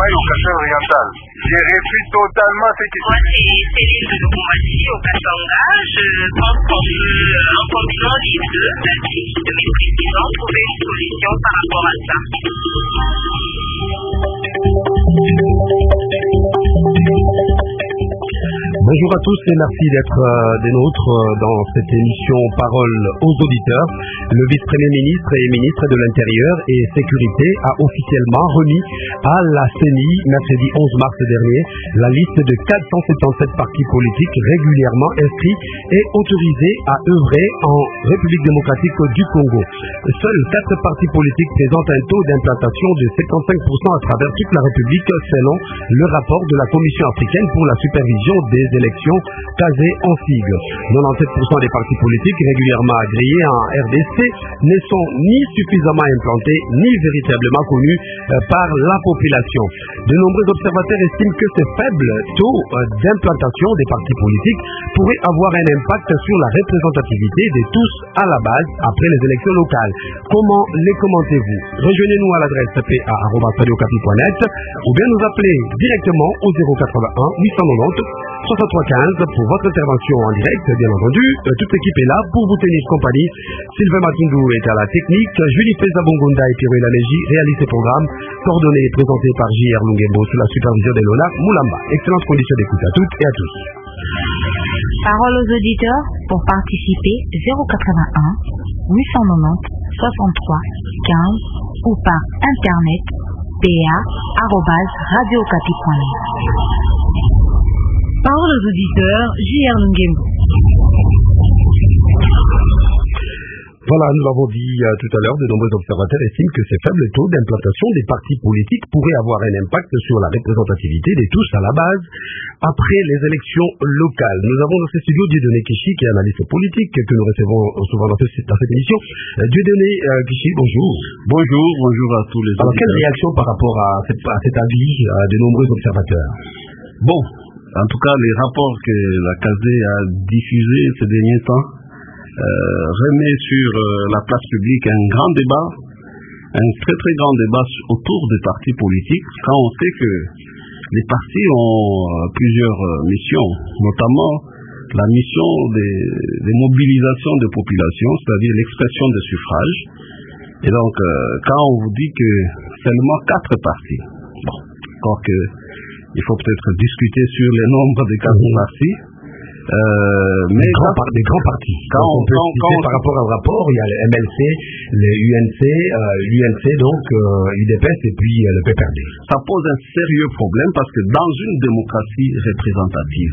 au Kasai oriental. Je réfute totalement ce qui se passe. Moi, c'est Céline de Lubumbashi au Katanga. Je pense qu'on peut, en combinant les deux, de mes présidents, trouver une solution par rapport à ça. Bonjour à tous et merci d'être des nôtres dans cette émission Parole aux auditeurs. Le vice-premier ministre et ministre de l'Intérieur et Sécurité a officiellement remis à la CENI, mercredi 11 mars dernier, la liste de 477 partis politiques régulièrement inscrits et autorisés à œuvrer en République démocratique du Congo. Seuls 4 partis politiques présentent un taux d'implantation de 75% à travers toute la République, selon le rapport de la Commission africaine pour la supervision des élections casées en sigle. 97% des partis politiques régulièrement agréés en RDC ne sont ni suffisamment implantés ni véritablement connus par la population. De nombreux observateurs estiment que ce faible taux d'implantation des partis politiques pourrait avoir un impact sur la représentativité de tous à la base après les élections locales. Comment les commentez-vous? Rejoignez-nous à l'adresse pa@radiocapi.net ou bien nous appelez directement au 081 890 6315 pour votre intervention en direct, bien entendu. Toute l'équipe est là pour vous tenir compagnie. Sylvain Matungou est à la technique. Julie Feza-Bongunda et Pierre Lanégie réalisent ces programmes, coordonnés et présentés par J.R. Lungembo sous la supervision de Lola Moulamba. Excellentes conditions d'écoute à toutes et à tous. Parole aux auditeurs pour participer 081 890 63 15 ou par internet pa@radiocapi.net. Parole aux auditeurs, J.R. Lungembo. Voilà, nous l'avons dit tout à l'heure, de nombreux observateurs estiment que ces faibles taux d'implantation des partis politiques pourraient avoir un impact sur la représentativité de tous à la base après les élections locales. Nous avons dans ce studio Dieudonné Kishi, qui est analyste politique, que nous recevons souvent dans cette émission. Dieudonné Kishi, bonjour. Bonjour à tous les auditeurs. Alors, quelle réaction par rapport à cet avis de nombreux observateurs? Bon, en tout cas, les rapports que la CASE a diffusés ces derniers temps remet sur la place publique un grand débat, un très très grand débat autour des partis politiques, quand on sait que les partis ont plusieurs missions, notamment la mission des mobilisations de populations, c'est-à-dire l'expression des suffrages. Et donc, quand on vous dit que seulement 4 partis, bon, encore que il faut peut-être discuter sur les nombres des 4 partis, mais des grands partis. Quand on peut citer par rapport au rapport, il y a le MLC, le l'UNC, donc UDPS et puis le PPRD. Ça pose un sérieux problème parce que dans une démocratie représentative,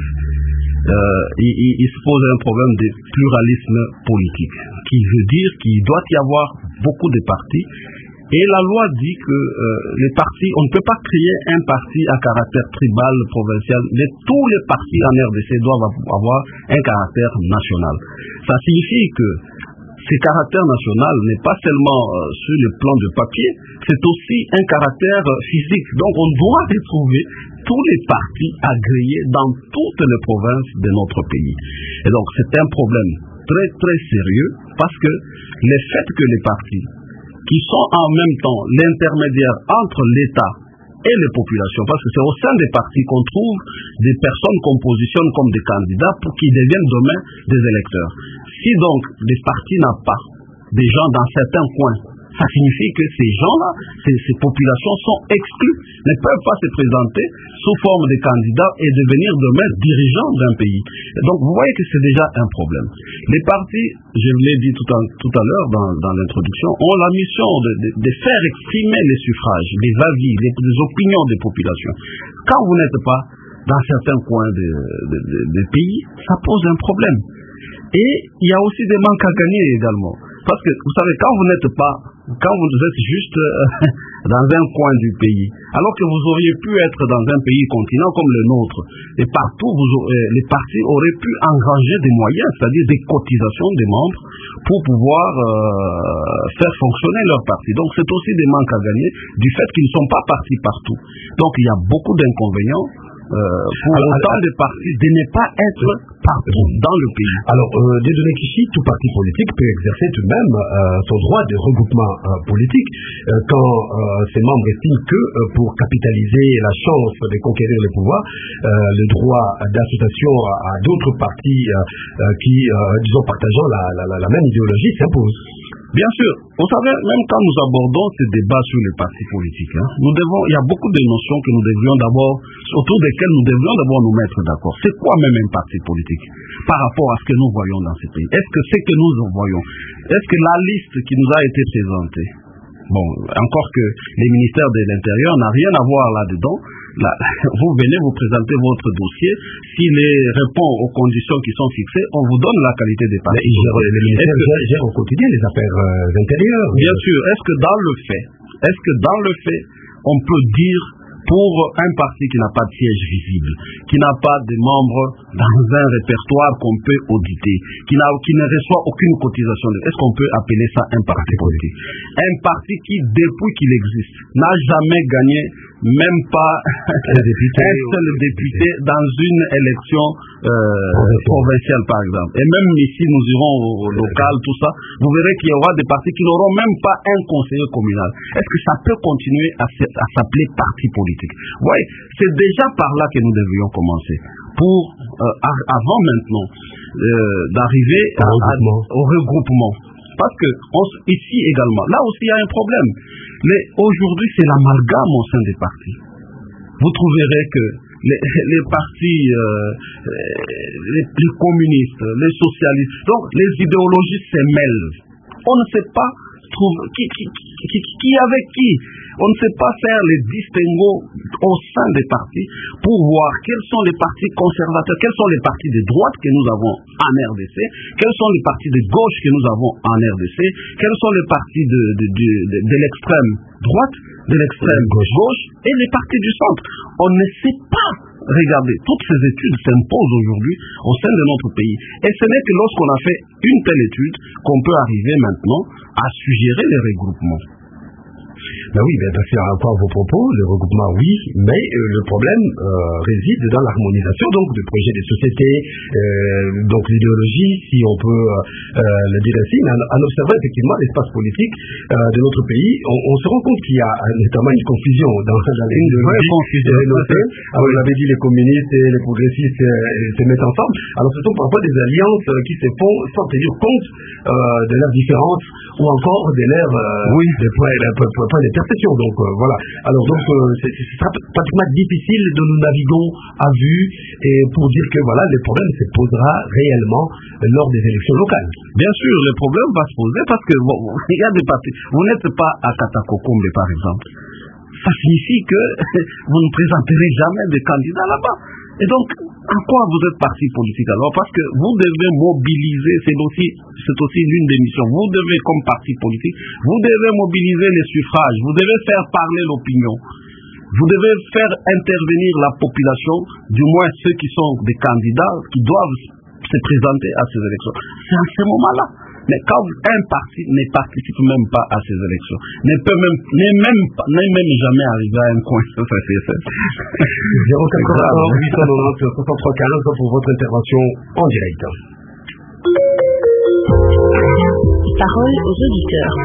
il se pose un problème de pluralisme politique, qui veut dire qu'il doit y avoir beaucoup de partis. Et la loi dit que les partis, on ne peut pas créer un parti à caractère tribal, provincial, mais tous les partis en RDC doivent avoir un caractère national. Ça signifie que ce caractère national n'est pas seulement sur le plan de papier, c'est aussi un caractère physique. Donc on doit retrouver tous les partis agréés dans toutes les provinces de notre pays. Et donc c'est un problème très très sérieux parce que le fait que les partis qui sont en même temps l'intermédiaire entre l'État et les populations, parce que c'est au sein des partis qu'on trouve des personnes qu'on positionne comme des candidats pour qu'ils deviennent demain des électeurs. Si donc les partis n'ont pas des gens dans certains coins, ça signifie que ces gens-là, ces populations sont exclues, ne peuvent pas se présenter sous forme de candidats et devenir demain dirigeants d'un pays. Et donc vous voyez que c'est déjà un problème. Les partis, je l'ai dit tout à l'heure dans l'introduction, ont la mission de faire exprimer les suffrages, les avis, les opinions des populations. Quand vous n'êtes pas dans certains coins des pays, ça pose un problème. Et il y a aussi des manques à gagner également. Parce que, vous savez, quand vous êtes juste dans un coin du pays, alors que vous auriez pu être dans un pays continent comme le nôtre, et partout, les partis auraient pu engranger des moyens, c'est-à-dire des cotisations des membres, pour pouvoir faire fonctionner leur parti. Donc, c'est aussi des manques à gagner du fait qu'ils ne sont pas partis partout. Donc, il y a beaucoup d'inconvénients pour autant des partis de ne pas être partout dans le pays. Alors, Dieudonné Kishi, tout parti politique peut exercer tout de même son droit de regroupement politique quand ses membres estiment que pour capitaliser la chance de conquérir le pouvoir, le droit d'association à d'autres partis qui, disons, partageant la même idéologie s'impose. Bien sûr, vous savez, même quand nous abordons ces débats sur les partis politiques, il y a beaucoup de notions que nous devrions d'abord, autour desquelles nous devrions d'abord nous mettre d'accord. C'est quoi même un parti politique par rapport à ce que nous voyons dans ce pays? Est-ce que c'est que nous en voyons? Est-ce que la liste qui nous a été présentée, bon, encore que les ministères de l'Intérieur n'a rien à voir là-dedans, vous venez vous présenter votre dossier, s'il répond aux conditions qui sont fixées, on vous donne la qualité des partis. Les ministères gèrent au quotidien les affaires intérieures. Bien sûr. Est-ce que dans le fait, on peut dire pour un parti qui n'a pas de siège visible, qui n'a pas de membres dans un répertoire qu'on peut auditer, qui ne reçoit aucune cotisation, est-ce qu'on peut appeler ça un parti politique? Un parti qui, depuis qu'il existe, n'a jamais gagné même pas un seul député dans une élection provinciale, par exemple. Et même ici, nous irons au local, tout ça, vous verrez qu'il y aura des partis qui n'auront même pas un conseiller communal. Est-ce que ça peut continuer à s'appeler parti politique? Oui, c'est déjà par là que nous devrions commencer. Pour, avant maintenant, d'arriver au regroupement. Parce que ici également, là aussi il y a un problème. Mais aujourd'hui, c'est l'amalgame au sein des partis. Vous trouverez que les partis, les communistes, les socialistes, donc les idéologies se mêlent. On ne sait pas qui avec qui. On ne sait pas faire les distinguos au sein des partis pour voir quels sont les partis conservateurs, quels sont les partis de droite que nous avons en RDC, quels sont les partis de gauche que nous avons en RDC, quels sont les partis de l'extrême droite, de l'extrême gauche et les partis du centre. On ne sait pas. Regardez, toutes ces études s'imposent aujourd'hui au sein de notre pays. Et ce n'est que lorsqu'on a fait une telle étude qu'on peut arriver maintenant à suggérer les regroupements. Ben oui, c'est encore vos propos, le regroupement oui, mais le problème réside dans l'harmonisation donc du projet des sociétés, donc l'idéologie, si on peut le dire ainsi. En observant effectivement l'espace politique de notre pays, on se rend compte qu'il y a notamment une confusion dans l'idéologie. Vous l'avez dit, les communistes et les progressistes se mettent ensemble. Alors ce sont parfois des alliances qui se font sans tenir compte de leurs différences ou encore de leurs points de perception. Donc voilà. Alors donc c'est pratiquement difficile de nous naviguer à vue et pour dire que voilà, le problème se posera réellement lors des élections locales. Bien sûr, le problème va se poser parce que bon, il y a des partis. Vous n'êtes pas à Katakokombe par exemple. Ça signifie que vous ne présenterez jamais de candidats là-bas. Et donc, à quoi vous êtes parti politique alors? Parce que vous devez mobiliser, c'est aussi l'une des missions. Vous devez, comme parti politique, vous devez mobiliser les suffrages, vous devez faire parler l'opinion. Vous devez faire intervenir la population, du moins ceux qui sont des candidats, qui doivent se présenter à ces élections. C'est à ce moment-là. Mais quand un parti ne participe même pas à ces élections, n'est même jamais arrivé à un coin, ça c'est 080 890 63 15 pour votre intervention en direct. Parole aux auditeurs.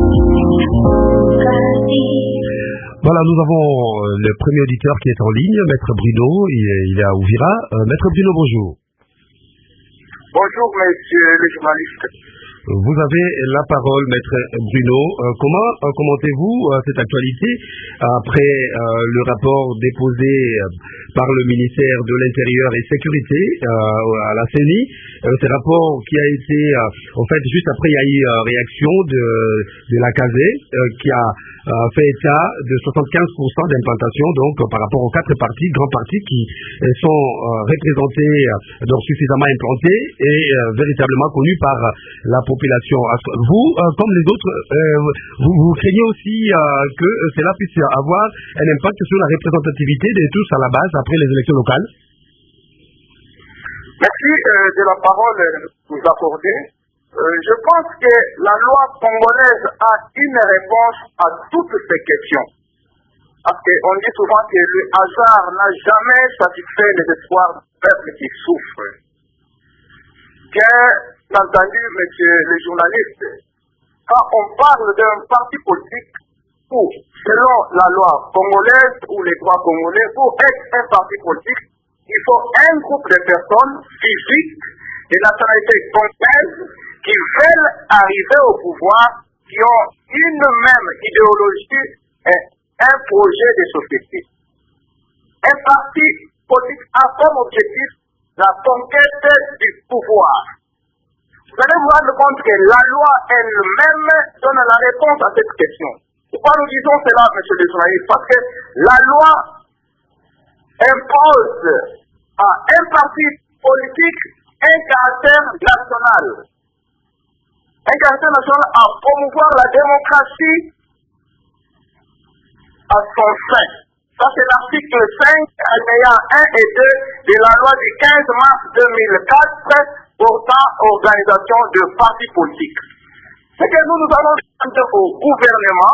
Voilà, nous avons le premier auditeur qui est en ligne, Maître Bruno, il est à Ouvira. Maître Bruno, bonjour. Bonjour, messieurs les journalistes. Vous avez la parole, Maître Bruno. Comment commentez-vous cette actualité après le rapport déposé par le ministère de l'Intérieur et Sécurité à la CENI? Ce rapport qui a été, en fait, juste après, il y a eu réaction de la CASE qui a fait état de 75% d'implantation, donc par rapport aux 4 partis, grands partis qui sont représentés, donc suffisamment implantés et véritablement connus par la population. Vous, comme les autres, vous craignez aussi que cela puisse avoir un impact sur la représentativité de tous à la base après les élections locales? Merci de la parole que vous accordez. Je pense que la loi congolaise a une réponse à toutes ces questions. Parce qu'on dit souvent que le hasard n'a jamais satisfait les espoirs du peuple qui souffre. Bien entendu, monsieur le journaliste, quand on parle d'un parti politique où, selon la loi congolaise ou les droits congolais, pour être un parti politique, il faut un groupe de personnes physiques de nationalité congolaise qui veulent arriver au pouvoir, qui ont une même idéologie et un projet de société. Un parti politique a comme objectif la conquête du pouvoir. Vous allez vous rendre compte que la loi elle-même donne la réponse à cette question. Pourquoi nous disons cela, monsieur le journaliste? Parce que la loi impose à un parti politique un caractère national. Un caractère national à promouvoir la démocratie à son sein. Ça, c'est l'article 5, alinéa 1 et 2 de la loi du 15 mars 2004 portant organisation de partis politiques. Ce que nous allons demander au gouvernement,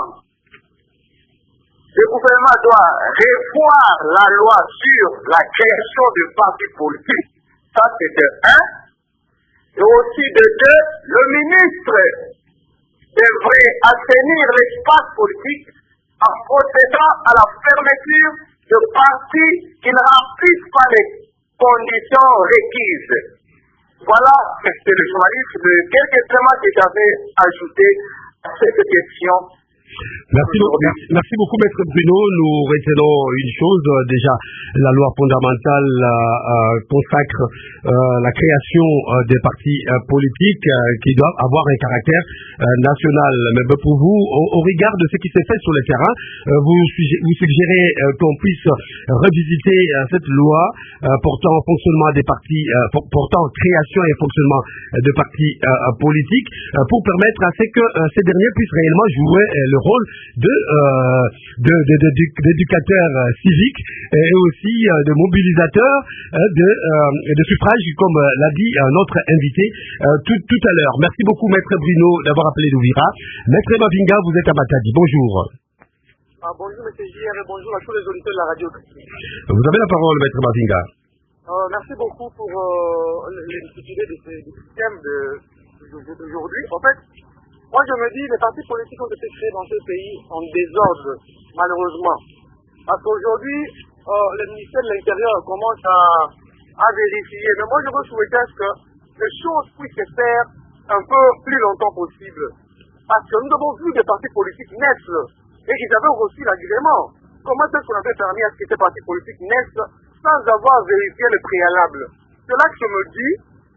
le gouvernement doit revoir la loi sur la création de partis politiques. Ça, c'est de 1. Et aussi de 2, le ministre devrait assainir l'espace politique en procédant à la fermeture de partis qui ne remplissent pas les conditions requises. Voilà, monsieur le journaliste, quelques éléments que j'avais ajoutés à cette question. Merci beaucoup, Maître Bruno. Nous retenons une chose. Déjà, la loi fondamentale consacre la création des partis politiques qui doivent avoir un caractère national. Mais pour vous, au regard de ce qui s'est fait sur le terrain, vous suggérez qu'on puisse revisiter cette loi portant fonctionnement des partis, portant création et fonctionnement de partis politiques pour permettre à ce que ces derniers puissent réellement jouer le rôle d'éducateurs civiques et aussi de mobilisateurs de suffrage, comme l'a dit notre invité tout à l'heure. Merci beaucoup, Maître Bruno, d'avoir appelé d'Ouvira. Maître Mavinga, vous êtes à Matadi. Bonjour. Bonjour, M. JR, et bonjour à tous les auditeurs de la radio. Vous avez la parole, Maître Mavinga. Merci beaucoup pour l'intitulé du système d'aujourd'hui. En fait, moi je me dis, les partis politiques ont été créés dans ce pays en désordre, malheureusement. Parce qu'aujourd'hui, le ministère de l'Intérieur commence à vérifier. Mais moi je veux souhaiter que les choses puissent se faire un peu plus longtemps possible. Parce que nous avons vu des partis politiques naître et ils avaient reçu l'agrément. Comment est-ce qu'on avait permis à ce que ces partis politiques naissent sans avoir vérifié le préalable? C'est là que je me dis,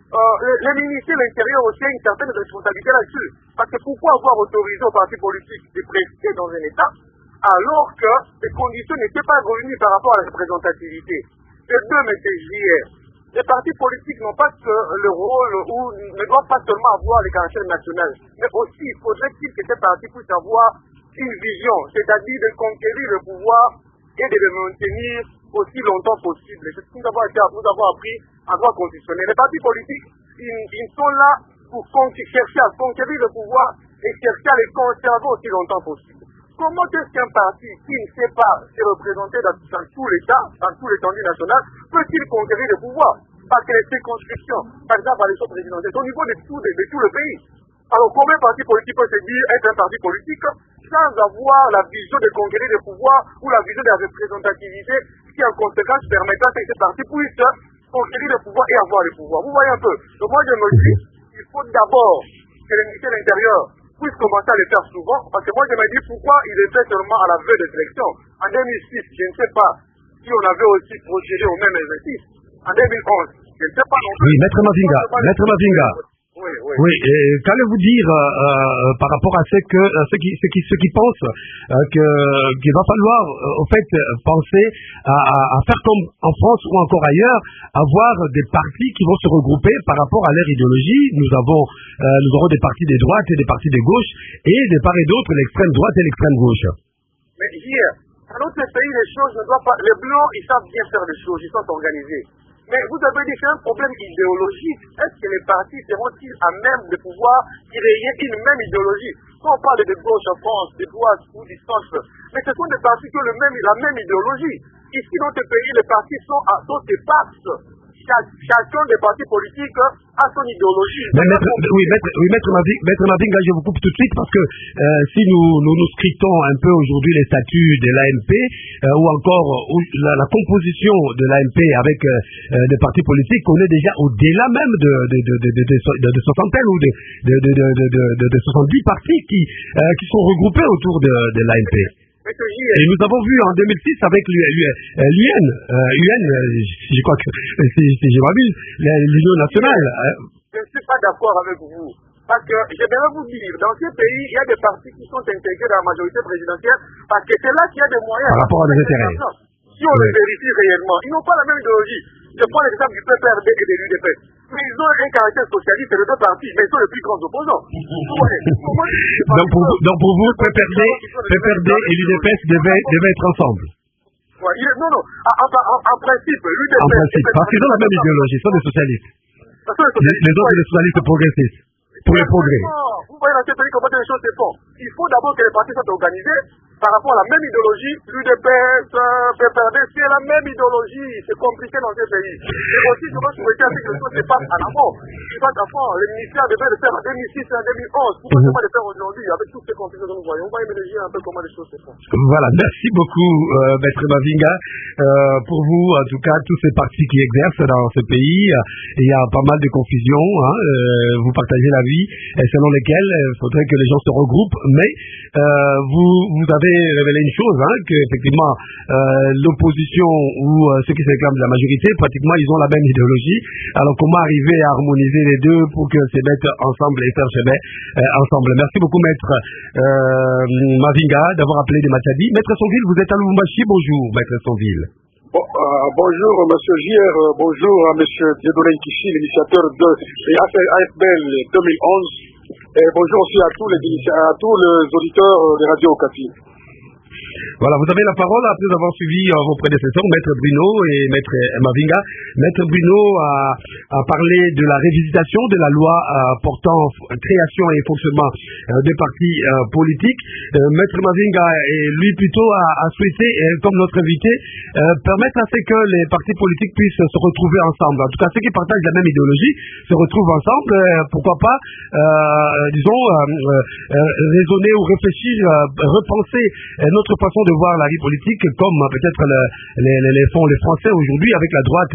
le ministère de l'Intérieur aussi a une certaine responsabilité là-dessus. Parce que pourquoi avoir autorisé aux partis politiques de présider dans un État alors que les conditions n'étaient pas réunies par rapport à la représentativité? Et deux, M. JR, les partis politiques n'ont pas que le rôle ou ne doivent pas seulement avoir les caractères nationaux, mais aussi faudrait-il que ces partis puissent avoir une vision, c'est-à-dire de conquérir le pouvoir et de le maintenir aussi longtemps possible. C'est ce que nous avons appris en droit constitutionnel. Les partis politiques, ils sont là pour chercher à conquérir le pouvoir et chercher à les conserver aussi longtemps possible. Comment est-ce qu'un parti qui ne sait pas se représenter dans tout l'État, dans tout l'étendue nationale, peut-il conquérir le pouvoir? Parce que les circonscriptions, par exemple à l'élection présidentielle, au niveau de tout le pays. Alors combien de partis politiques peuvent se dire être un parti politique sans avoir la vision de conquérir le pouvoir ou la vision de la représentativité qui en conséquence permettra que ces partis puissent conquérir le pouvoir et avoir le pouvoir? Vous voyez un peu. Donc moi je me dis, il faut d'abord que le ministère de l'Intérieur puisse commencer à le faire souvent, parce que moi je me dis pourquoi il est fait seulement à la veille des élections. En 2006, je ne sais pas si on avait aussi procédé au même exercice. En 2011, je ne sais pas non plus. Oui, Maître Mavinga. Oui, qu'allez-vous dire par rapport à ceux qui pensent qu'il va falloir au fait penser à faire comme en France ou encore ailleurs, avoir des partis qui vont se regrouper par rapport à leur idéologie. Nous aurons des partis de droite et des partis de gauche et de part et d'autre l'extrême droite et l'extrême gauche. Mais hier, dans notre pays, les choses ne doivent pas. Les blancs, ils savent bien faire les choses, ils sont organisés. Mais vous avez dit que c'est un problème idéologique. Est-ce que les partis seront-ils à même de pouvoir créer une même idéologie? Quand on parle de gauche en France, de droite ou du centre, mais ce sont des partis qui ont la même idéologie. Ici, dans ce pays, les partis sont éparses. Chacun des partis politiques a son idéologie. Maître Mavinga, je vous coupe tout de suite parce que si nous scrutons un peu aujourd'hui les statuts de l'AMP ou encore la composition de l'AMP avec des partis politiques, on est déjà au-delà même de soixantaine ou de 70 partis qui sont regroupés autour de l'AMP. Et nous avons vu en 2006 avec l'UN, je crois que si je m'abuse, l'Union nationale. Je ne suis pas d'accord avec vous. Parce que je vais vous dire, dans ces pays, il y a des partis qui sont intégrés dans la majorité présidentielle parce que c'est là qu'il y a des moyens. Par rapport à des intérêts. Si on les vérifie réellement, ils n'ont pas la même idéologie. Je prends l'exemple du PPRD et de l'UDP. Mais ils ont un caractère socialiste, les deux partis, mais ils sont les plus grands opposants. Donc pour vous, PPRD et l'UDPS devaient être ensemble. Non, en principe, l'UDP... En principe, parce qu'ils ont la même idéologie, ils sont des socialistes. Les autres, des socialistes progressistes. Pour les progrès. Vous voyez dans ces pays comment les choses se font. Il faut d'abord que les partis soient organisés par rapport à la même idéologie. L'UDPS, PPRD, c'est la même idéologie. C'est compliqué dans ces pays. Et aussi, je veux souhaiter que les choses se passent en amont. Le ministère devait le faire en 2006 et en 2011. Pourquoi pas le faire aujourd'hui avec toutes ces complications que nous voyons? On va imaginer un peu comment les choses se font. Voilà, merci beaucoup, Maître Mavinga. Pour vous, en tout cas, tous ces partis qui exercent dans ce pays, il y a pas mal de confusion. Vous partagez la vie selon lesquelles il faudrait que les gens se regroupent. Mais vous avez révélé une chose, qu'effectivement, l'opposition ou ceux qui réclament de la majorité, pratiquement, ils ont la même idéologie. Alors, comment arriver à harmoniser les deux pour que se mettent ensemble et faire chemin ensemble? Merci beaucoup, Maître Mavinga, d'avoir appelé de Matadi. Maître Sonville, vous êtes à Lubumbashi. Bonjour, Maître Sonville. Bonjour, Monsieur JR. Bonjour à Monsieur Dieudonné Nkishi, l'initiateur de AFBL 2011. Et bonjour aussi à tous les auditeurs de Radio Okapi. Voilà, vous avez la parole après avoir suivi vos prédécesseurs, Maître Bruno et Maître Mavinga. Maître Bruno a parlé de la révisitation de la loi portant création et fonctionnement des partis politiques. Maître Mavinga, lui plutôt, a souhaité, comme notre invité, permettre à ce que les partis politiques puissent se retrouver ensemble. En tout cas, ceux qui partagent la même idéologie se retrouvent ensemble. Pourquoi pas, raisonner ou réfléchir, repenser notre façon de voir la vie politique comme peut-être les font les Français aujourd'hui avec la droite,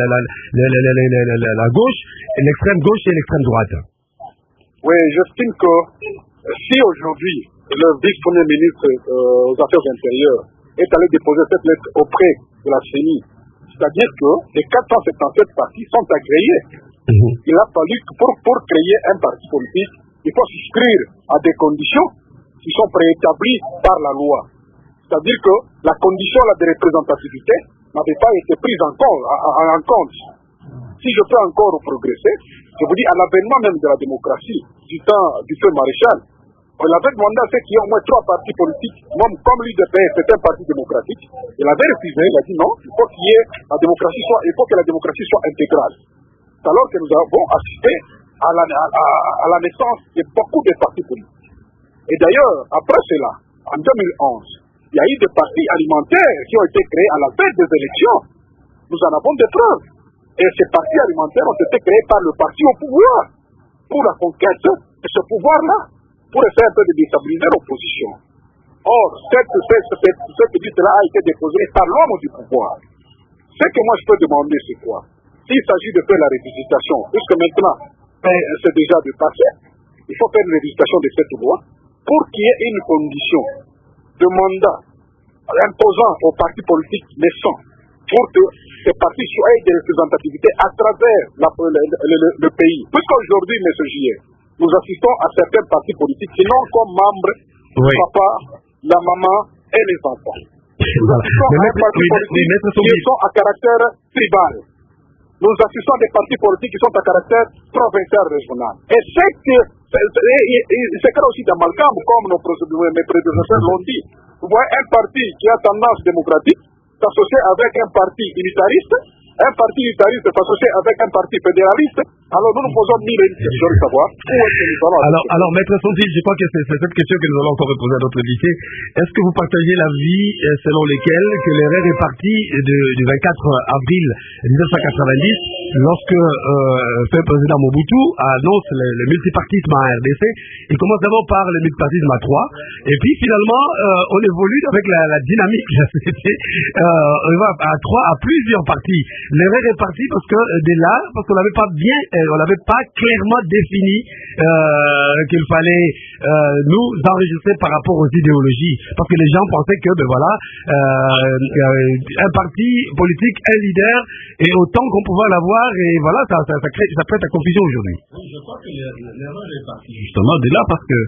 la gauche, l'extrême gauche et l'extrême droite. Oui, j'estime que si aujourd'hui le vice-premier ministre aux Affaires intérieures est allé déposer cette lettre auprès de la CENI, c'est-à-dire que les 477 partis sont agréés. Il a fallu que pour créer un parti politique, il faut souscrire à des conditions qui sont préétablies par la loi. C'est-à-dire que la condition de représentativité n'avait pas été prise en compte. Si je peux encore progresser, je vous dis, à l'avènement même de la démocratie, du temps du feu maréchal, on avait demandé à ceux qui ont au moins 3 partis politiques, même comme l'UDPS, c'est un parti démocratique, il avait refusé, il a dit non, il faut que la démocratie soit intégrale. C'est alors que nous avons assisté à la naissance de beaucoup de partis politiques. Et d'ailleurs, après cela, en 2011, il y a eu des partis alimentaires qui ont été créés à la veille des élections. Nous en avons des preuves. Et ces partis alimentaires ont été créés par le parti au pouvoir pour la conquête de ce pouvoir-là, pour essayer un peu de déstabiliser l'opposition. Or, cette liste-là a été déposée par l'homme du pouvoir. Ce que moi je peux demander, c'est quoi? S'il s'agit de faire la révisitation, puisque maintenant, c'est déjà de passer, il faut faire une révisitation de cette loi pour qu'il y ait une condition de mandat imposant aux partis politiques naissants pour que ces partis soient des représentativités à travers le pays. Puisqu'aujourd'hui, M. J.R., nous assistons à certains partis politiques qui n'ont comme membres le papa, la maman et les enfants. Qui sont à caractère tribal. Nous assistons à des partis politiques qui sont à caractère provincial régional. Et c'est aussi d'amalgame, comme mes prédécesseurs l'ont dit. Vous voyez un parti qui a tendance démocratique s'associer avec un parti unitariste un parti unitariste s'associe avec un parti fédéraliste. Alors nous nous posons mille questions de savoir où est-ce que nous allons. Alors, Maître Sontil, je crois que c'est cette question que nous allons encore reposer à notre invité. Est-ce que vous partagez l'avis selon lequel que l'erreur est partie du 24 avril 1990, lorsque le président Mobutu annonce le multipartisme en RDC? Il commence d'abord par le multipartisme à 3, et puis finalement on évolue avec la dynamique de la société. On va à 3 à plusieurs partis. L'erreur est partie parce que parce qu'on n'avait pas on n'avait pas clairement défini qu'il fallait nous enregistrer par rapport aux idéologies, parce que les gens pensaient que un parti politique, un leader, et autant qu'on pouvait l'avoir, et voilà, ça crée ta confusion aujourd'hui. Je crois que l'erreur est partie justement de là, parce que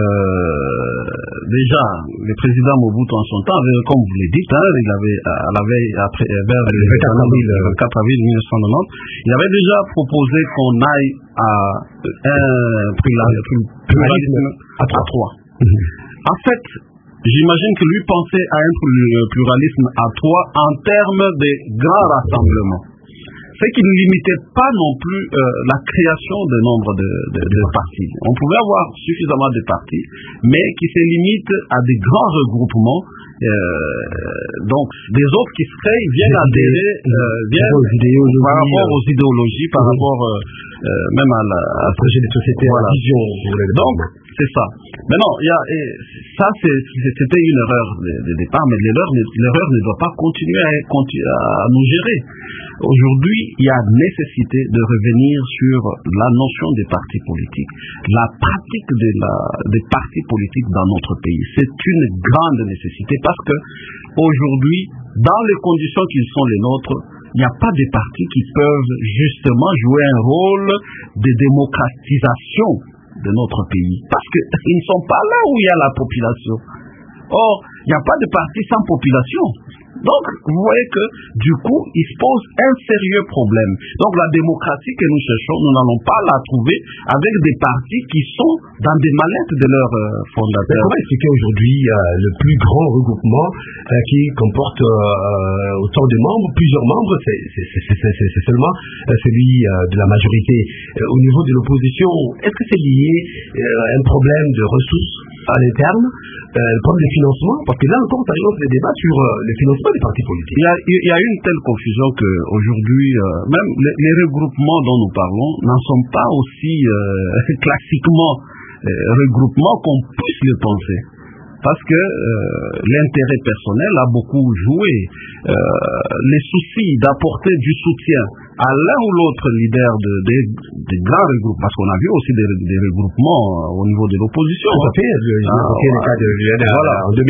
déjà le président Mobutu en son temps avait, comme vous l'avez dit, à la veille après vers le 24 avril 1990, il avait déjà proposé qu'on aille à un pluralisme à 3. En fait, j'imagine que lui pensait à un pluralisme à 3 en termes de grands rassemblements. C'est qu'il ne limitait pas non plus la création de nombre de partis. On pouvait avoir suffisamment de partis, mais qui se limitent à des grands regroupements. Donc, des autres qui se créent viennent adhérer par rapport aux idéologies, par rapport même à projet de société, à la vision. Donc, c'est ça. Maintenant, ça, c'était une erreur de départ, mais l'erreur ne doit pas continuer à nous gérer. Aujourd'hui, il y a nécessité de revenir sur la notion des partis politiques, la pratique des partis politiques dans notre pays. C'est une grande nécessité parce que aujourd'hui, dans les conditions qui sont les nôtres, il n'y a pas de partis qui peuvent justement jouer un rôle de démocratisation de notre pays, parce qu'ils ne sont pas là où il y a la population. Or, il n'y a pas de parti sans population. Donc, vous voyez que, du coup, il se pose un sérieux problème. Donc, la démocratie que nous cherchons, nous n'allons pas la trouver avec des partis qui sont dans des mallettes de leurs fondateurs. Mais comment expliquer aujourd'hui le plus grand regroupement qui comporte autant de membres, plusieurs membres, c'est seulement celui de la majorité. Au niveau de l'opposition, est-ce que c'est lié à un problème de ressources à l'interne, le problème de financement? Parce que là encore, ça relance des débats sur le financement des partis politiques. Il y a une telle confusion qu'aujourd'hui, même les regroupements dont nous parlons n'en sont pas aussi classiquement regroupements qu'on puisse le penser. Parce que l'intérêt personnel a beaucoup joué. Les soucis d'apporter du soutien à l'un ou l'autre leader des grands regroupements, parce qu'on a vu aussi des regroupements au niveau de l'opposition. Tout à fait, le cas de l'UN en 2000,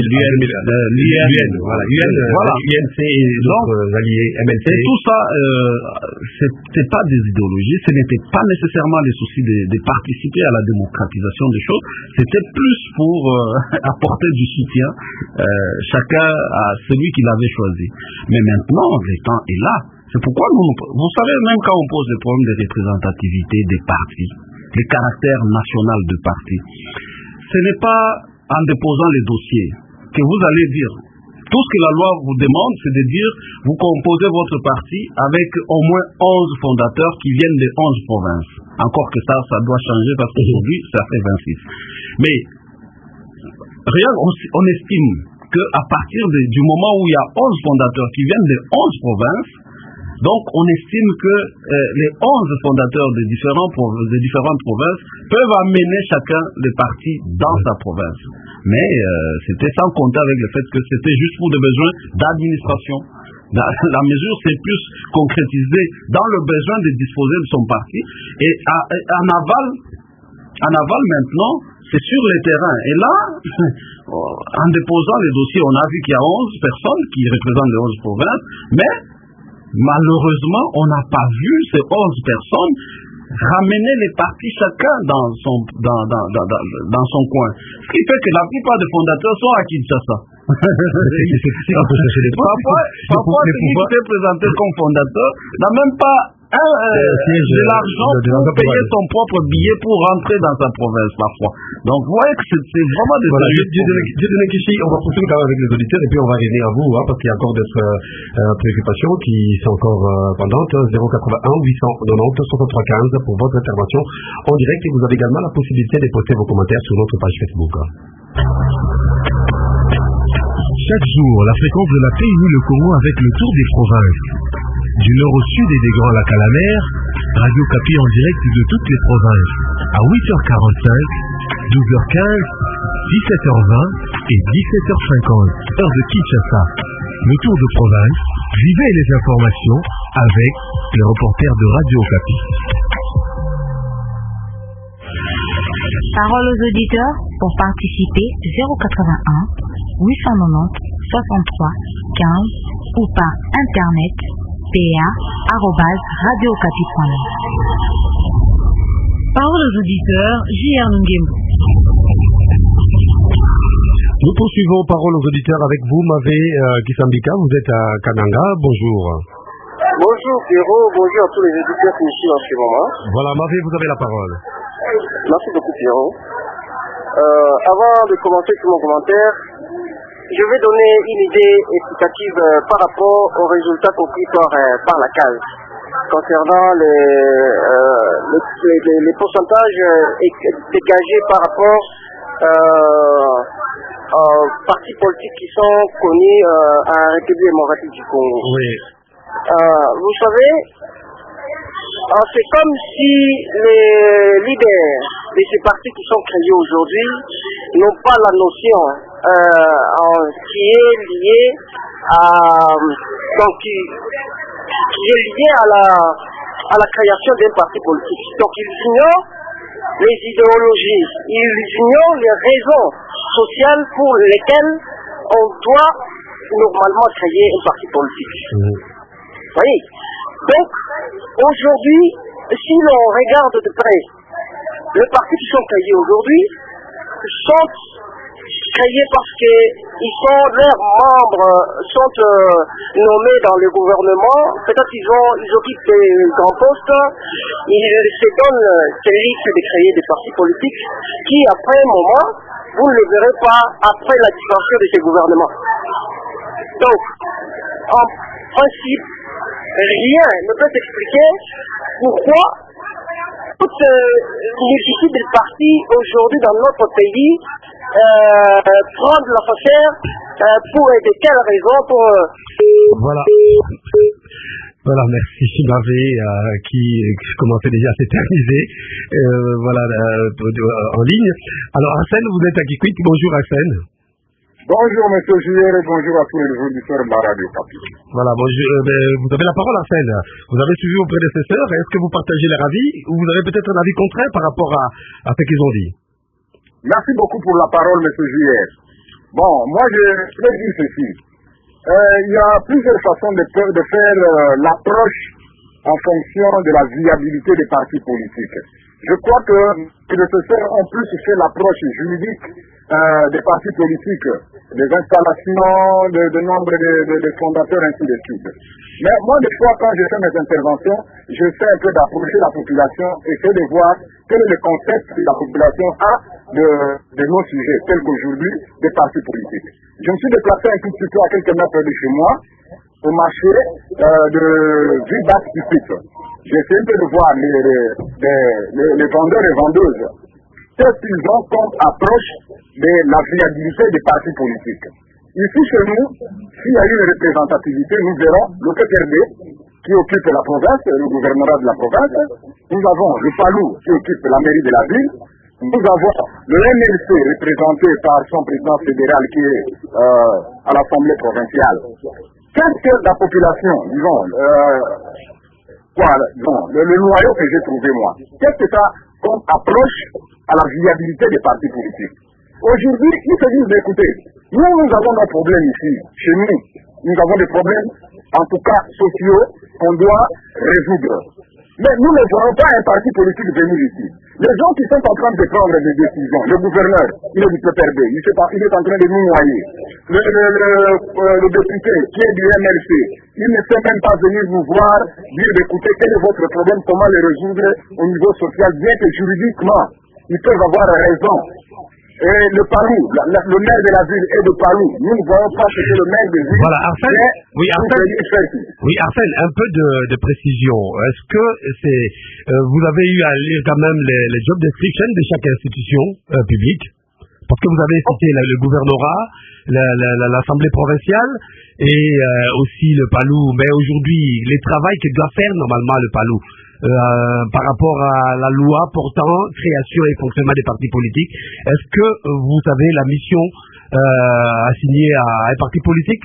l'UNC et d'autres alliés MLC. Et tout ça, c'était pas des idéologies, ce n'était pas nécessairement les soucis de participer à la démocratisation des choses, c'était plus pour apporter du soutien chacun à celui qu'il avait choisi. Mais maintenant, le temps est là. C'est pourquoi vous savez, même quand on pose le problème de représentativité des partis, le caractère national de partis, ce n'est pas en déposant les dossiers que vous allez dire. Tout ce que la loi vous demande, c'est de dire, vous composez votre parti avec au moins 11 fondateurs qui viennent des 11 provinces. Encore que ça doit changer parce qu'aujourd'hui, ça fait 26. Mais on estime qu'à partir du moment où il y a 11 fondateurs qui viennent des 11 provinces, donc on estime que les 11 fondateurs des différentes provinces peuvent amener chacun le parti dans sa province. Mais c'était sans compter avec le fait que c'était juste pour des besoins d'administration. La mesure s'est plus concrétisée dans le besoin de disposer de son parti. Et en aval maintenant, c'est sur le terrain. Et là, en déposant les dossiers, on a vu qu'il y a 11 personnes qui représentent les 11 provinces, mais malheureusement, on n'a pas vu ces 11 personnes ramener les partis chacun dans son coin. Ce qui fait que la plupart des fondateurs sont à Kinshasa. Parfois celui qui s'est présenté comme fondateur n'a même pas de l'argent pour payer son propre billet pour rentrer dans sa province parfois. Donc vous voyez que c'est vraiment des... Voilà, Dieudonné Kishi, on va poursuivre quand même avec les auditeurs et puis on va revenir à vous, parce qu'il y a encore d'autres préoccupations qui sont encore pendantes. 081 890 63 15 pour votre intervention en direct, et vous avez également la possibilité de poster vos commentaires sur notre page Facebook. Chaque jour, la fréquence de la paix unit le Congo avec le tour des provinces. Du nord au sud et des Grands Lacs à la mer, Radio Kapi en direct de toutes les provinces. À 8h45, 12h15, 17h20 et 17h50, heure de Kinshasa. Le tour de province, vivez les informations avec les reporters de Radio Kapi. Parole aux auditeurs pour participer 081 890 63 15 ou par internet pa@radiocapi.net. Parole aux auditeurs, J.R. Nungembo. Nous poursuivons parole aux auditeurs avec vous, Mavé Kisambika. Vous êtes à Kananga. Bonjour. Bonjour Pierrot, bonjour à tous les auditeurs qui nous suivent en ce moment. Voilà, Mavé, vous avez la parole. Merci beaucoup Pierrot. Avant de commencer sur mon commentaire, je vais donner une idée explicative par rapport aux résultats compris par la CAS concernant les pourcentages dégagés par rapport aux partis politiques qui sont connus en République démocratique du Congo. Oui. Vous savez, c'est comme si les leaders de ces partis qui sont créés aujourd'hui n'ont pas la notion qui est liée à la création d'un parti politique. Donc ils ignorent les idéologies, ils ignorent les raisons sociales pour lesquelles on doit normalement créer un parti politique. Vous voyez? Donc, aujourd'hui, si l'on regarde de près, les partis qui sont créés aujourd'hui sont créés parce que leurs membres sont nommés dans le gouvernement, peut-être ils occupent des grands postes, ils se donnent ces listes de créer des partis politiques qui, après un moment, vous ne le verrez pas après la disparition de ces gouvernements. Donc, en principe, rien ne peut expliquer pourquoi toute multitude de partis aujourd'hui dans notre pays prendre la façade pour de quelles raisons Voilà. Voilà, merci Mavé qui commençait déjà à s'éterniser en ligne. Alors Arsène, vous êtes à Kikwit. Bonjour Arsène. Bonjour monsieur Julier et bonjour à tous les auditeurs de Radio Kapi. Voilà, bonjour, vous avez la parole Arsène. Vous avez suivi vos prédécesseurs. Est-ce que vous partagez leur avis ou vous avez peut-être un avis contraire par rapport à ce qu'ils ont dit? Merci beaucoup pour la parole monsieur Julier. Bon, moi je vais dire ceci. Il y a plusieurs façons de faire l'approche en fonction de la viabilité des partis politiques. Je crois que les prédécesseurs ont plus fait l'approche juridique des partis politiques, des installations, de nombre de fondateurs, ainsi de suite. Mais moi, des fois, quand je fais mes interventions, je fais un peu d'approcher la population, essayer de voir quel est le concept que la population a de nos sujets, tels qu'aujourd'hui, des partis politiques. Je me suis déplacé un tout petit peu à quelques mètres de chez moi, au marché de Ville-Basse-Pipit. J'ai essayé un peu de voir les vendeurs et vendeuses. Qu'est-ce qu'ils ont comme approche de la viabilité des partis politiques? Ici chez nous, s'il y a une représentativité, nous verrons le PPRD qui occupe la province, le gouvernement de la province. Nous avons le PALU qui occupe la mairie de la ville. Nous avons le MLC représenté par son président fédéral qui est à l'Assemblée provinciale. Qu'est-ce que la population, disons, le noyau que j'ai trouvé moi, qu'est-ce que ça comme approche à la viabilité des partis politiques? Aujourd'hui, ils se disent, écoutez, nous avons nos problèmes ici, chez nous. Nous avons des problèmes, en tout cas sociaux, qu'on doit résoudre. Mais nous ne voyons pas un parti politique venir ici. Les gens qui sont en train de prendre des décisions, le gouverneur, il est du PPRD, il est en train de nous noyer. Le député qui est du MLC, il ne sait même pas venir nous voir, dire d'écouter quel est votre problème, comment le résoudre au niveau social, bien que juridiquement, ils peuvent avoir raison. Et le Palou, le maire de la ville est de Palou. Nous ne voyons pas ce que le maire de la ville. Voilà, Arsène. Oui, Arsène, un peu de précision. Est-ce que vous avez eu à lire quand même les job descriptions de chaque institution publique? Parce que vous avez cité le gouvernorat, l'Assemblée provinciale et aussi le Palou. Mais aujourd'hui, les travaux que doit faire normalement le Palou par rapport à la loi portant création et fonctionnement des partis politiques, est-ce que vous avez la mission assignée à un parti politique?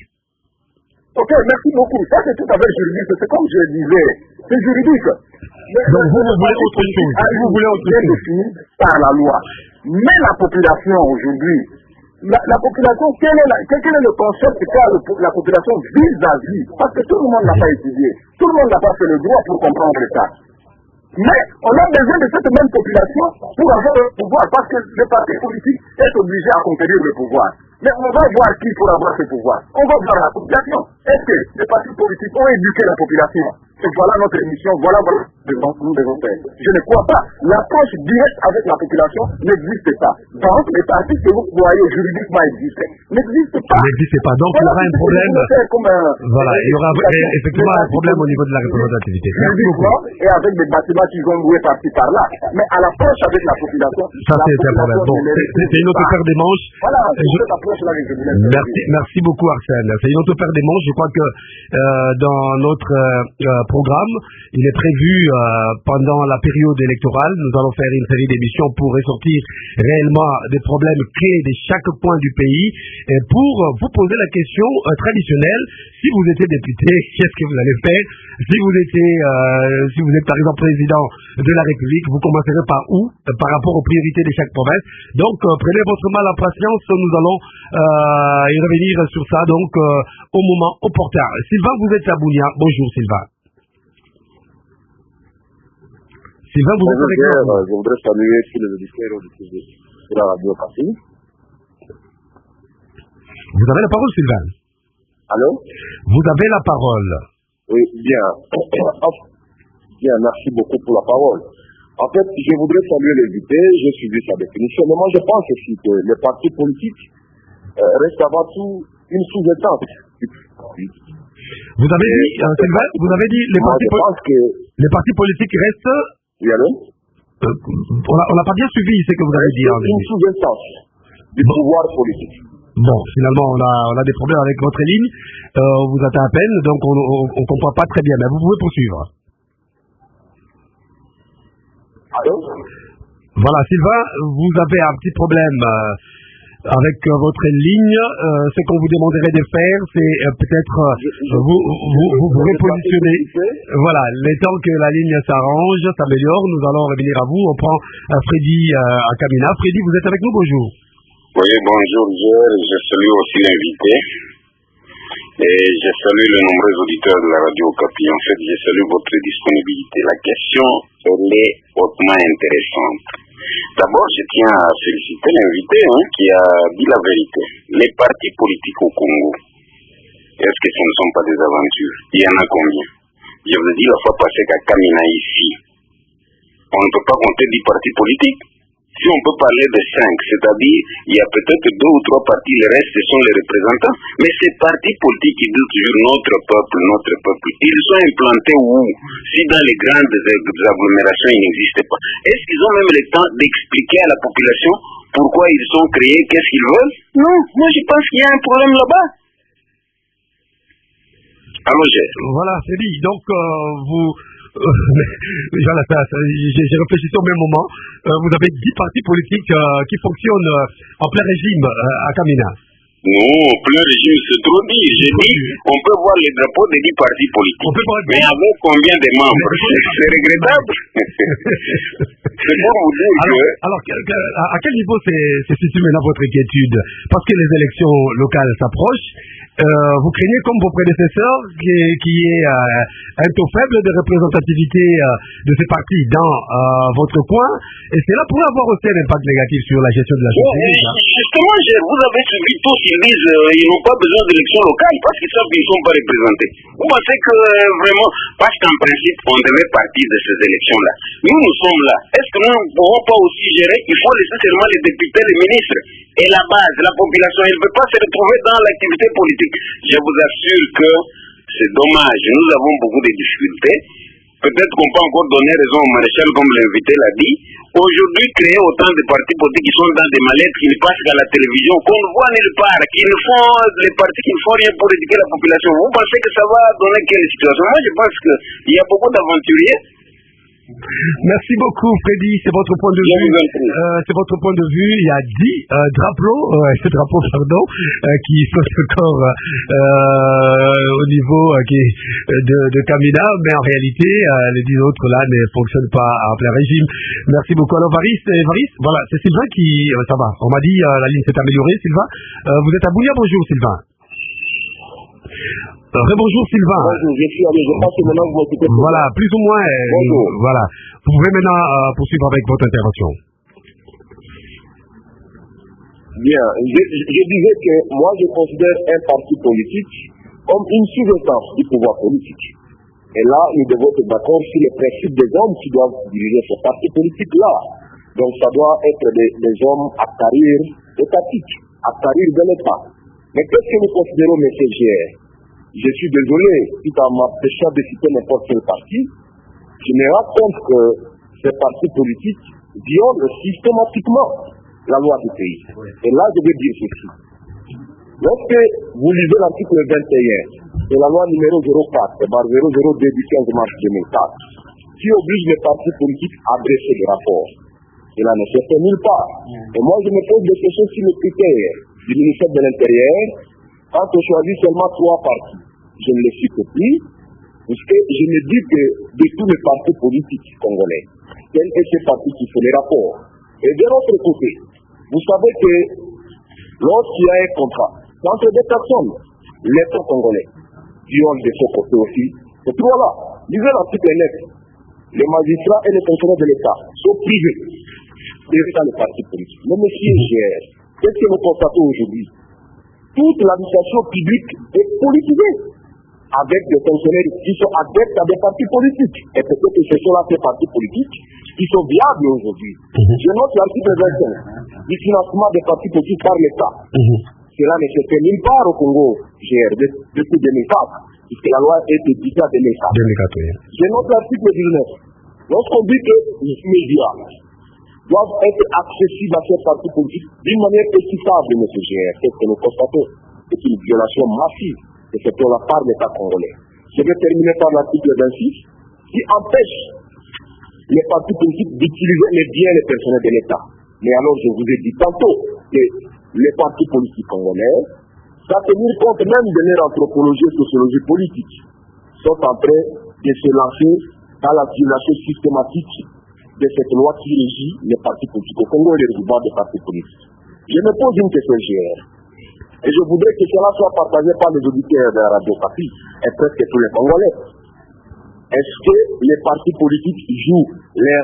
Ok, merci beaucoup. Ça c'est tout à fait juridique. C'est comme je disais, c'est juridique. Donc vous voulez autre chose. Vous voulez autre chose défini par la loi. Mais la population aujourd'hui, la population, quel est le concept que la population vis-à-vis? Parce que tout le monde n'a pas étudié, tout le monde n'a pas fait le droit pour comprendre ça. Mais on a besoin de cette même population pour avoir le pouvoir, parce que le parti politique est obligé à conquérir le pouvoir. Mais on va voir qui pour avoir ce pouvoir. On va voir la population. Est-ce que les partis politiques ont éduqué la population? Et voilà notre émission, voilà ce que nous devons faire. Je ne crois pas. L'approche directe avec la population n'existe pas. Donc, les partis que vous voyez juridiquement existent n'existent pas. N'existe pas. Donc, il y aura un problème. Voilà, il y aura effectivement un problème au niveau de la représentativité. Juridiquement et avec des bâtiments qui vont louer par-ci par-là. Mais à l'approche avec la population, ça c'est un problème. Bon, c'est une autre paire des manches. Voilà, c'est cette approche-là que je voulais faire. Merci beaucoup, Arsène. C'est une autre paire des manches. Je crois que dans notre programme, il est prévu pendant la période électorale, nous allons faire une série d'émissions pour ressortir réellement des problèmes clés de chaque point du pays et pour vous poser la question traditionnelle, si vous étiez député, qu'est-ce que vous allez faire? Si vous êtes par exemple président de la République, vous commencerez par où par rapport aux priorités de chaque province? Donc prenez votre mal en patience, nous allons y revenir sur ça donc au moment opportun. Sylvain, vous êtes à Bounia. Bonjour Sylvain. Sylvain, vous êtes avec nous. Je voudrais saluer tous les auditeurs de la radio Capille. Vous avez la parole, Sylvain. Allô? Vous avez la parole. Oui, bien. Bien, merci beaucoup pour la parole. En fait, je voudrais saluer l'invité, j'ai suivi sa définition, mais moi je pense aussi que les partis politiques restent avant tout une sous-étape. Vous avez dit, Sylvain, vous avez dit les partis politiques restent... Oui, allô? On n'a pas bien suivi ce que vous avez dit. Une sous-instance du pouvoir politique. Bon, finalement, on a des problèmes avec votre ligne. On vous attend à peine, donc on ne comprend pas très bien. Mais vous pouvez poursuivre. Allô? Voilà, Sylvain, vous avez un petit problème avec votre ligne. Ce qu'on vous demanderait de faire, c'est peut-être vous repositionner. Voilà, le temps que la ligne s'arrange, s'améliore, nous allons revenir à vous. On prend Freddy à Camina. Freddy, vous êtes avec nous, bonjour. Oui, bonjour, je salue aussi l'invité. Et je salue les nombreux auditeurs de la radio Okapi. En fait, je salue votre disponibilité. La question, elle est hautement intéressante. D'abord, je tiens à féliciter l'invité qui a dit la vérité. Les partis politiques au Congo, est-ce que ce ne sont pas des aventures? Il y en a combien? Je vous ai dit la fois passée qu'à Kamina ici, on ne peut pas compter 10 partis politiques. Si on peut parler de 5, c'est-à-dire il y a peut-être 2 ou 3 partis, le reste ce sont les représentants, mais ces partis politiques qui disent toujours notre peuple, ils sont implantés où? Si dans les grandes agglomérations ils n'existent pas. Est-ce qu'ils ont même le temps d'expliquer à la population pourquoi ils sont créés, qu'est-ce qu'ils veulent? Non, moi je pense qu'il y a un problème là-bas. Allons-y. Voilà, c'est dit. Donc vous... j'ai réfléchi au même moment. Vous avez 10 partis politiques qui fonctionnent en plein régime à Kamina. Non, plein régime, c'est trop dit. J'ai dit, on peut voir les drapeaux des 10 partis politiques. Mais avec combien de membres? C'est regrettable. C'est pour vous dire que... Alors, à quel niveau se situe maintenant votre inquiétude? Parce que les élections locales s'approchent. Vous craignez, comme vos prédécesseurs, qu'il y ait un taux faible de représentativité de ces partis dans votre coin, et cela pourrait avoir aussi un impact négatif sur la gestion de la justice. Justement, vous avez suivi tous, ils disent qu'ils n'ont pas besoin d'élections locales parce qu'ils savent qu'ils ne sont pas représentés. Vous pensez que vraiment, parce qu'en principe, on devait partir de ces élections-là. Nous sommes là. Est-ce que nous ne pourrons pas aussi gérer? Il faut laisser seulement les députés, les ministres. Et la base, la population, elle ne peut pas se retrouver dans l'activité politique. Je vous assure que c'est dommage. Nous avons beaucoup de difficultés. Peut-être qu'on peut encore donner raison au maréchal, comme l'invité l'a dit. Aujourd'hui, créer autant de partis politiques qui sont dans des mallettes, qui ne passent qu'à la télévision, qu'on ne voit nulle part, les partis qui ne font rien pour éduquer la population. Vous pensez que ça va donner quelle situation? Moi, je pense qu'il y a beaucoup d'aventuriers. Merci beaucoup, Freddy. C'est votre point de vue. C'est votre point de vue. Il y a 10 drapeaux, qui sont encore au niveau de Kamina, mais en réalité, les 10 autres là ne fonctionnent pas à plein régime. Merci beaucoup. Alors, Varis, voilà, c'est Sylvain qui, ça va. On m'a dit, la ligne s'est améliorée, Sylvain. Vous êtes à Bounia, bonjour, Sylvain. Bonjour Sylvain. Bonjour, je suis allé, je pense que maintenant vous m'occupez. Voilà, plus ou moins. Bonjour. Voilà. Vous pouvez maintenant poursuivre avec votre intervention. Bien, je disais que moi je considère un parti politique comme une sous-instance du pouvoir politique. Et là, nous devons être d'accord sur les principes des hommes qui doivent diriger ce parti politique-là. Donc ça doit être des hommes à carrière étatique, à carrière de l'État. Mais qu'est-ce que nous considérons, M. GR? Je suis désolé, suite à ma péché de citer n'importe quel parti, je me rends compte que ces partis politiques violent systématiquement la loi du pays. Et là, je veux dire ceci. Lorsque vous lisez l'article 21 de la loi numéro 04, 002 du 15 mars 2004, qui oblige les partis politiques à dresser des rapports, cela ne se fait nulle part. Et moi, je me pose des questions sur les critères du ministère de l'Intérieur quand on choisit seulement 3 partis. Je ne les cite plus, puisque je me dis que de tous les partis politiques congolais, quel est ce parti qui fait les rapports? Et de l'autre côté, vous savez que lorsqu'il y a un contrat entre 2 personnes, l'État congolais viole de son côté aussi. Et puis voilà, lisez l'article 9. Les magistrats et les fonctionnaires de l'État sont privés dans les partis politiques. Mais monsieur GR, qu'est-ce que nous constatons aujourd'hui? Toute l'administration publique est politisée, avec des fonctionnaires qui sont adeptes à des partis politiques. Et peut-être que ce sont là ces partis politiques qui sont viables aujourd'hui. Je note l'article 25 du financement des partis politiques par l'État. Cela ne se fait nulle part au Congo, depuis 2004, puisque la loi est éditée en 2004. Je note l'article 19. Lorsqu'on dit que les médias doivent être accessibles à ces partis politiques d'une manière équitable, M. GR, qu'est-ce que nous constatons? C'est une violation massive de cette loi par l'État congolais. Je vais terminer par l'article 26 qui empêche les partis politiques d'utiliser les biens et les personnels de l'État. Mais alors, je vous ai dit tantôt que les partis politiques congolais, sans tenir compte même de leur anthropologie et sociologie politique, sont en train de se lancer dans la violation systématique de cette loi qui régit les partis politiques au Congo et les groupements des partis politiques. Je me pose une question GR. Et je voudrais que cela soit partagé par les auditeurs de la Radio Kapi et presque tous les Congolais. Est-ce que les partis politiques jouent les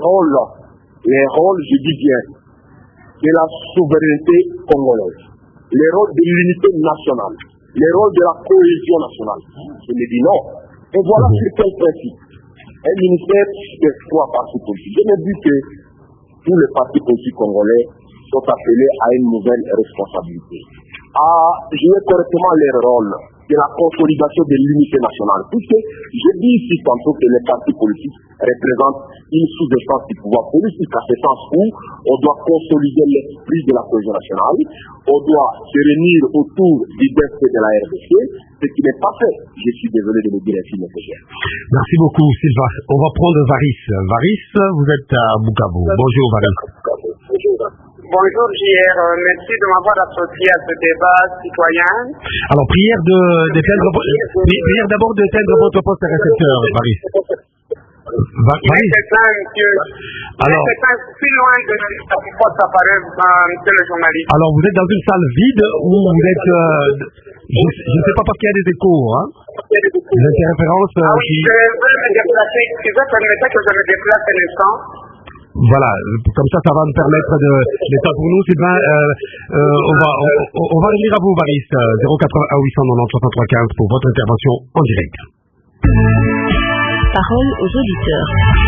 rôles, je dis bien, de la souveraineté congolaise, les rôles de l'unité nationale, les rôles de la cohésion nationale? Je me dis non. Et voilà sur quel principe un ministère de 3 partis politiques. Je me dis que tous les partis politiques congolais sont appelés à une nouvelle responsabilité, à jouer correctement leur rôle de la consolidation de l'unité nationale. Puisque je dis ici tantôt que les partis politiques représentent une sous-instance du pouvoir politique, à ce sens où on doit consolider l'esprit de la cohésion nationale, on doit se réunir autour du destin de la RDC, ce qui n'est pas fait. Je suis désolé de le dire ainsi, M. Gère. Merci beaucoup, Sylvain. On va prendre Varis. Varis, vous êtes à Bukavu. Bonjour, Varis. Bonjour. Bonjour JR, merci de m'avoir associé à ce débat citoyen. Alors, prière d'abord d'éteindre votre poste récepteur, Varis. Alors, si loin de poste appareil, monsieur le journaliste. Alors, vous êtes dans une salle vide où vous êtes... je ne sais pas parce qu'il y a des échos, hein. Des interférences oui, je vais me déplacer. Excusez, permettez que je me déplace un instant. Voilà, comme ça va me permettre de... Mais ça pour nous, Sylvain, on va revenir à vous, Varis, 081 890 63 15 pour votre intervention en direct. Parole aux auditeurs.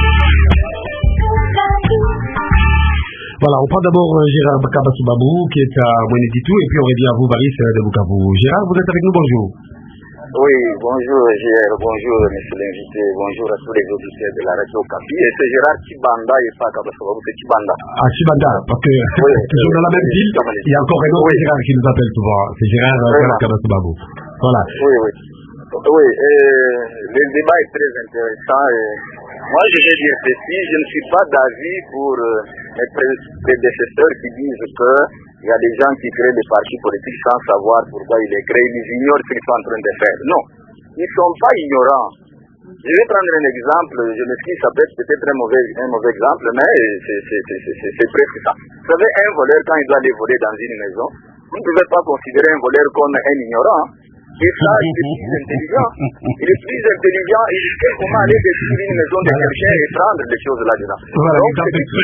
Voilà, on prend d'abord Gérard Bakabasubabou qui est à Mweneditou et puis on revient à vous, Varis de Bukavu. Gérard, vous êtes avec nous, bonjour. Oui, bonjour GR, bonjour monsieur l'invité, bonjour à tous les auditeurs de la radio Okapi. Et c'est Gérard Chibanda et pas Kabasubabou, c'est Chibanda. Ah, Chibanda, parce que toujours dans la même ville, il y a encore un autre Gérard qui nous appelle souvent. C'est Gérard Bakabasubabou. Voilà. Oui, le débat est très intéressant. Moi, je vais dire ceci, je ne suis pas d'avis pour mes prédécesseurs qui disent qu'il y a des gens qui créent des partis politiques sans savoir pourquoi ils les créent, ils ignorent ce qu'ils sont en train de faire. Non, ils ne sont pas ignorants. Je vais prendre un exemple, je m'excuse, ça peut être peut-être un mauvais exemple, mais c'est presque ça. Vous savez, un voleur, quand il doit aller voler dans une maison, vous ne pouvez pas considérer un voleur comme un ignorant. Et ça, il est plus intelligent. Il est plus intelligent, il sait comment aller détruire une maison de quelqu'un et prendre les choses là-dedans. Donc,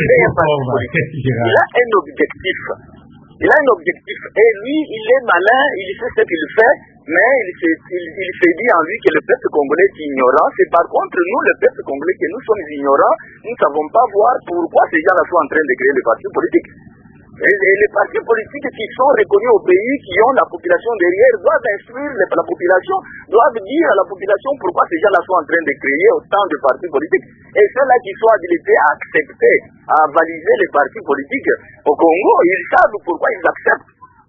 il a un objectif. Il a un objectif. Et lui, il est malin, il sait ce qu'il fait, mais il s'est dit en lui que le peuple congolais est ignorant. C'est par contre nous, le peuple congolais, que nous sommes ignorants, nous ne savons pas voir pourquoi ces gens-là sont en train de créer des partis politiques. Et les partis politiques qui sont reconnus au pays, qui ont la population derrière, doivent instruire la population, doivent dire à la population pourquoi ces gens-là sont en train de créer autant de partis politiques. Et ceux-là qui sont habilités à accepter, à valider les partis politiques au Congo, ils savent pourquoi ils acceptent.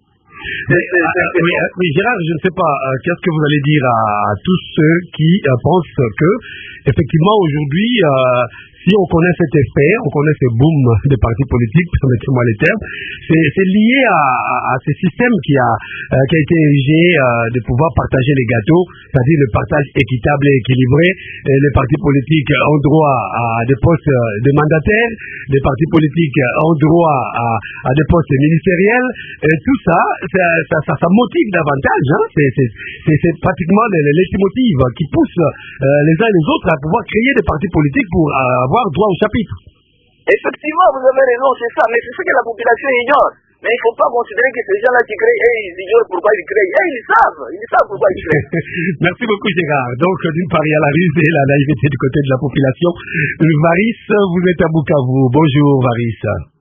Oui, Gérard, je ne sais pas, qu'est-ce que vous allez dire à tous ceux qui pensent que, effectivement, aujourd'hui, si on connaît cet effet, on connaît ce boom des partis politiques, permettez-moi les termes, c'est lié à ce système qui a été érigé de pouvoir partager les gâteaux, c'est-à-dire le partage équitable et équilibré. Et les partis politiques ont droit à des postes de mandataires, les partis politiques ont droit à des postes ministériels. Et tout ça, ça motive davantage. Hein. C'est pratiquement les leitmotivs qui poussent les uns et les autres à pouvoir créer des partis politiques pour avoir droit au chapitre. Effectivement, vous avez raison, c'est ça, mais c'est ce que la population ignore. Mais il ne faut pas considérer que ces gens-là qui créent, ils ignorent pourquoi ils créent. Ils savent pourquoi ils créent. Merci beaucoup Gérard. Donc d'une part, il y a la ruse et la naïveté du côté de la population. Varis, vous êtes à Bukavu. Bonjour Varis.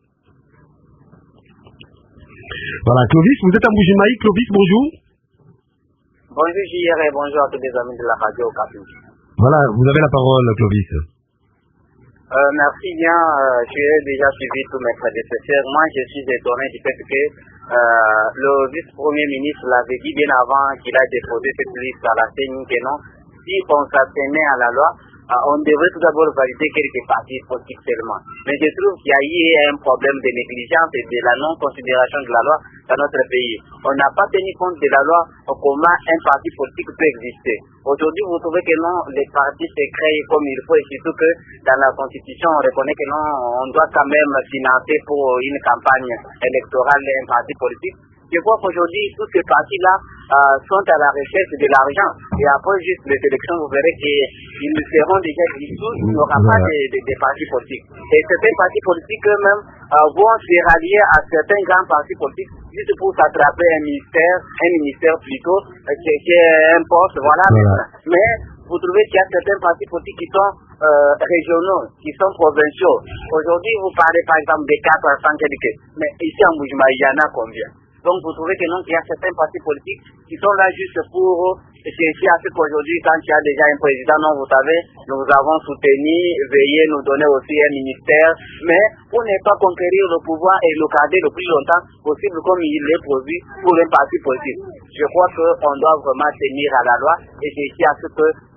Voilà, Clovis, vous êtes à Mbujimaï. Clovis, bonjour. Bonjour JR et bonjour à tous les amis de la radio Okapi. Voilà, vous avez la parole Clovis. Merci bien, j'ai déjà suivi tous mes prédécesseurs. Moi, je suis étonné du fait que le vice-premier ministre l'avait dit bien avant qu'il a déposé cette liste à la CENI que non, si on s'abstenait à la loi, on devrait tout d'abord valider quelques partis politiques seulement. Mais je trouve qu'il y a eu un problème de négligence et de la non-considération de la loi dans notre pays. On n'a pas tenu compte de la loi comment un parti politique peut exister. Aujourd'hui, vous trouvez que non, les partis se créent comme il faut et surtout que dans la Constitution, on reconnaît que non, on doit quand même financer pour une campagne électorale un parti politique. Je crois qu'aujourd'hui, tous ces partis-là sont à la recherche de l'argent. Et après juste les élections, vous verrez qu'ils seront déjà dissous, il n'y aura pas de partis politiques. Et certains partis politiques eux-mêmes vont se rallier à certains grands partis politiques juste pour s'attraper un ministère plutôt, qui est un poste, voilà. Mais vous trouvez qu'il y a certains partis politiques qui sont régionaux, qui sont provinciaux. Aujourd'hui, vous parlez par exemple des 400 quelques, mais ici en Mbujimaï, il y en a combien? Donc vous trouvez que non, qu'il y a certains partis politiques qui sont là juste pour chercher à ce qu'aujourd'hui, quand il y a déjà un président, non, vous savez, nous avons soutenu, veillé, nous donner aussi un ministère, mais pour ne pas conquérir le pouvoir et le garder le plus longtemps possible comme il est prévu pour un parti politique. Je crois qu'on doit vraiment tenir à la loi et chercher à ce que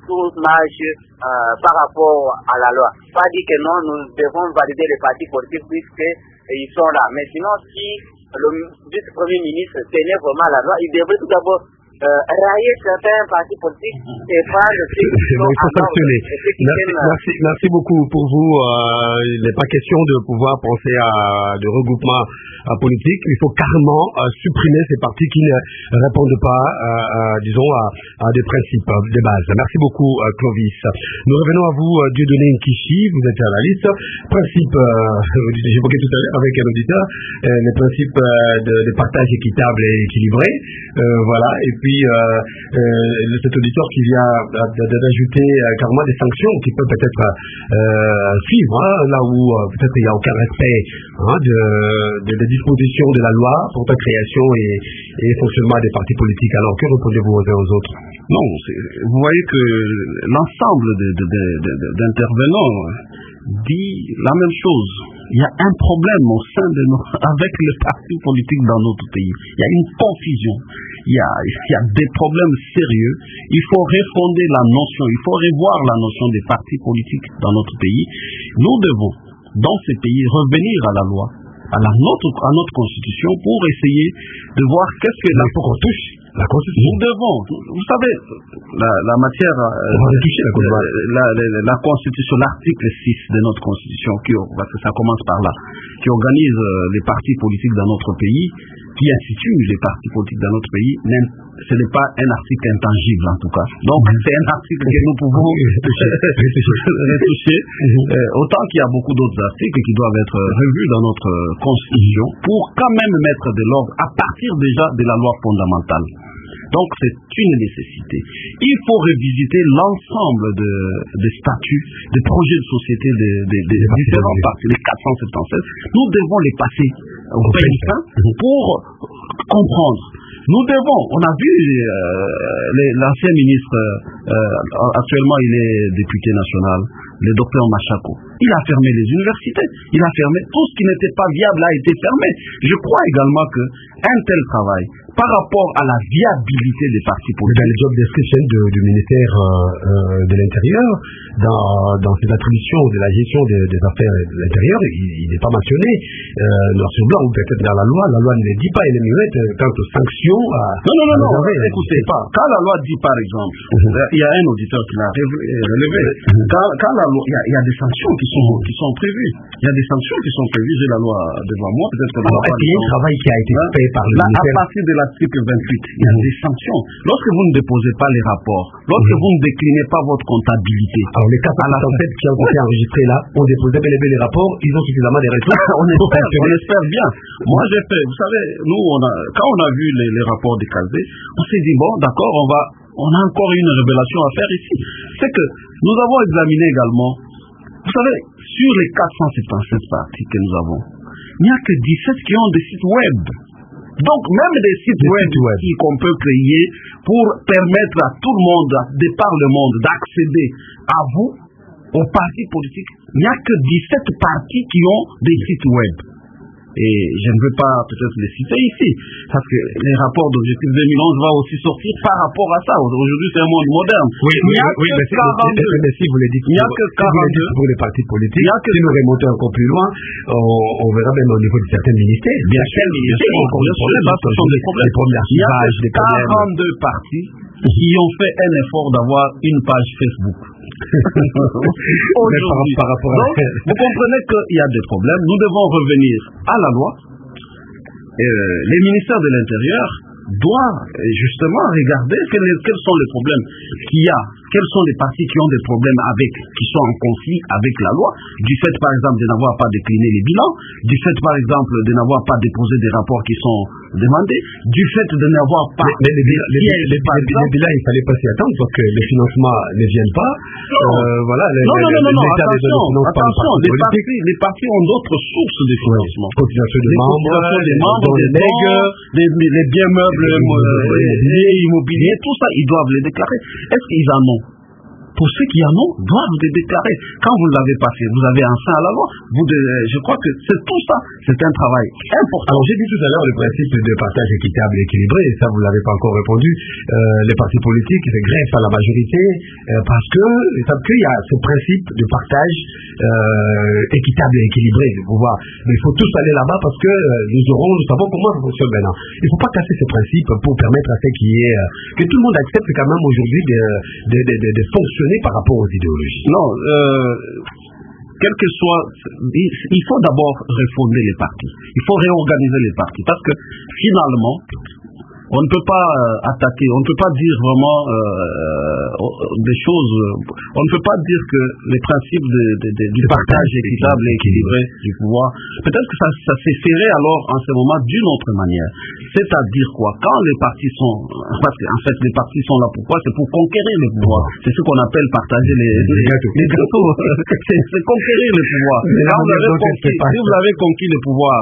toute marche par rapport à la loi. Pas dire que non, nous devons valider les partis politiques puisqu'ils sont là. Mais sinon, si le vice-premier ministre tenait vraiment à la loi, il devrait tout d'abord railler certains partis politiques et prendre ceux qui sont il faut sanctionner. Merci beaucoup pour vous. Il n'est pas question de pouvoir penser à de regroupements politiques. Il faut carrément supprimer ces partis qui ne répondent pas, disons, à des principes, des bases. Merci beaucoup, Clovis. Nous revenons à vous, Dieudonné Nkichi. Vous êtes journaliste. Principe, j'évoquais tout à l'heure avec un auditeur, les principes de partage équitable et équilibré. Voilà. Et puis, cet auditeur qui vient d'ajouter carrément des sanctions qui peuvent peut-être suivre, là où peut-être il n'y a aucun respect des dispositions de la loi pour la création et fonctionnement des partis politiques. Alors, que répondez-vous aux uns aux autres? Non, vous voyez que l'ensemble d'intervenants dit la même chose. Il y a un problème au sein avec les partis politiques dans notre pays. Il y a une confusion. Il y a des problèmes sérieux. Il faut refonder la notion, il faut revoir la notion des partis politiques dans notre pays. Nous devons, dans ces pays, revenir à la loi, à notre constitution pour essayer de voir qu'est-ce que la constitution. Nous devons, vous savez, la matière, la constitution, l'article 6 de notre constitution, parce que ça commence par là, qui organise les partis politiques dans notre pays, qui institue les partis politiques dans notre pays, même ce n'est pas un article intangible en tout cas. Donc c'est un article que nous pouvons retoucher. Autant qu'il y a beaucoup d'autres articles qui doivent être revus dans notre constitution pour quand même mettre de l'ordre à partir déjà de la loi fondamentale. Donc c'est une nécessité. Il faut revisiter l'ensemble des statuts, des projets de société des différents partis, les 476. Nous devons les passer au peigne pour comprendre. Nous devons, on a vu l'ancien ministre, actuellement il est député national, le docteur Machako. Il a fermé les universités, il a fermé tout ce qui n'était pas viable a été fermé. Je crois également qu'un tel travail, par rapport à la viabilité des partis politiques. Dans le job description du ministère de l'Intérieur, dans ses attributions de la gestion des affaires de l'Intérieur, il n'est pas mentionné noir sur blanc, ou peut-être dans la loi ne le dit pas, elle est muette quant aux sanctions. Non, écoutez, quand la loi dit par exemple, il y a un auditeur qui l'a relevé, quand la loi, il y a des sanctions qui sont prévues. Il y a des sanctions qui sont prévues, j'ai la loi devant moi, peut-être que il y a un travail qui a été fait par le ministère. À partir de l'article 28, il y a des sanctions. Lorsque vous ne déposez pas les rapports, lorsque vous ne déclinez pas votre comptabilité. Alors les 467 qui ont été enregistrés là, ont déposé bel et bien les rapports, ils ont suffisamment des ressources. on espère bien. Moi j'ai fait, vous savez, nous quand on a vu les rapports des Calvé, on s'est dit bon d'accord, on a encore une révélation à faire ici. C'est que nous avons examiné également, vous savez, sur les 477 parties que nous avons, il n'y a que 17 qui ont des sites web. Donc même des sites web qu'on peut créer pour permettre à tout le monde, de par le monde, d'accéder à vous, aux partis politiques, il n'y a que 17 partis qui ont des sites web. Et je ne veux pas peut-être les citer ici, parce que les rapports d'Objectif 2011 vont aussi sortir par rapport à ça. Aujourd'hui, c'est un monde moderne. Oui, mais si vous le dites, il n'y a que 42 pour les partis politiques. Si nous remontons encore plus loin, on verra même au niveau de certains ministères. Bien sûr, ce sont des problèmes. Il y a 42 partis qui ont fait un effort d'avoir une page Facebook. Par rapport Donc, vous comprenez qu'il y a des problèmes. Nous devons revenir à la loi. Les ministères de l'Intérieur doivent justement regarder quels sont les problèmes qu'il y a, quels sont les partis qui ont des problèmes qui sont en conflit avec la loi, du fait par exemple de n'avoir pas décliné les bilans, du fait par exemple de n'avoir pas déposé des rapports qui sont demandés, du fait de n'avoir pas... Mais les bilans, il fallait pas s'y attendre parce que les financements ne viennent pas. Voilà, attention, les partis ont d'autres sources de financement. Des membres, des legs, les biens meubles, les immobiliers, tout ça, ils doivent les déclarer. Est-ce qu'ils en ont? pour ceux qui en ont, doivent les déclarer. Quand vous ne l'avez pas fait, vous avez un frein à la loi. Je crois que c'est tout ça. C'est un travail important. Alors, j'ai dit tout à l'heure le principe de partage équitable et équilibré, et ça, vous ne l'avez pas encore répondu. Les partis politiques greffent à la majorité parce qu'ils savent qu'il y a ce principe de partage équitable et équilibré du pouvoir. Mais il faut tous aller là-bas parce que nous savons comment ça fonctionne maintenant. Il ne faut pas casser ce principe pour permettre à ce que tout le monde accepte quand même aujourd'hui de fonctionner par rapport aux idéologies. Non, quel que soit, il faut d'abord refonder les partis. Il faut réorganiser les partis parce que finalement, on ne peut pas attaquer, on ne peut pas dire vraiment des choses, on ne peut pas dire que les principes du partage équitable et équilibré du pouvoir, peut-être que ça s'effacerait alors en ce moment d'une autre manière. C'est-à-dire quoi? Quand les partis sont, parce qu'en fait les partis sont là pourquoi? C'est pour conquérir le pouvoir. C'est ce qu'on appelle partager les gâteaux. C'est conquérir le pouvoir. Si vous avez conquis le pouvoir,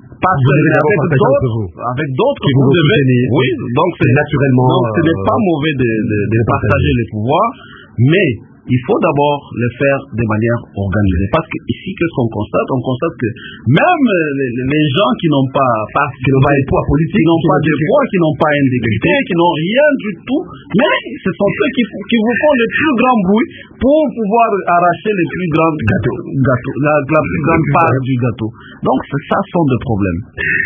avec d'autres qui vous devez, oui, donc c'est naturellement. Donc ce n'est pas mauvais de partager les pouvoirs, mais il faut d'abord le faire de manière organisée. Parce que ici, qu'est-ce qu'on constate? On constate que même les gens qui n'ont pas de poids politique, qui n'ont pas de poids, qui n'ont pas une député, qui n'ont rien du tout, mais ce sont ceux qui vous font le plus grand bruit pour pouvoir arracher les plus grands gâteaux, la plus grande part du gâteau. Donc ça sont des problèmes.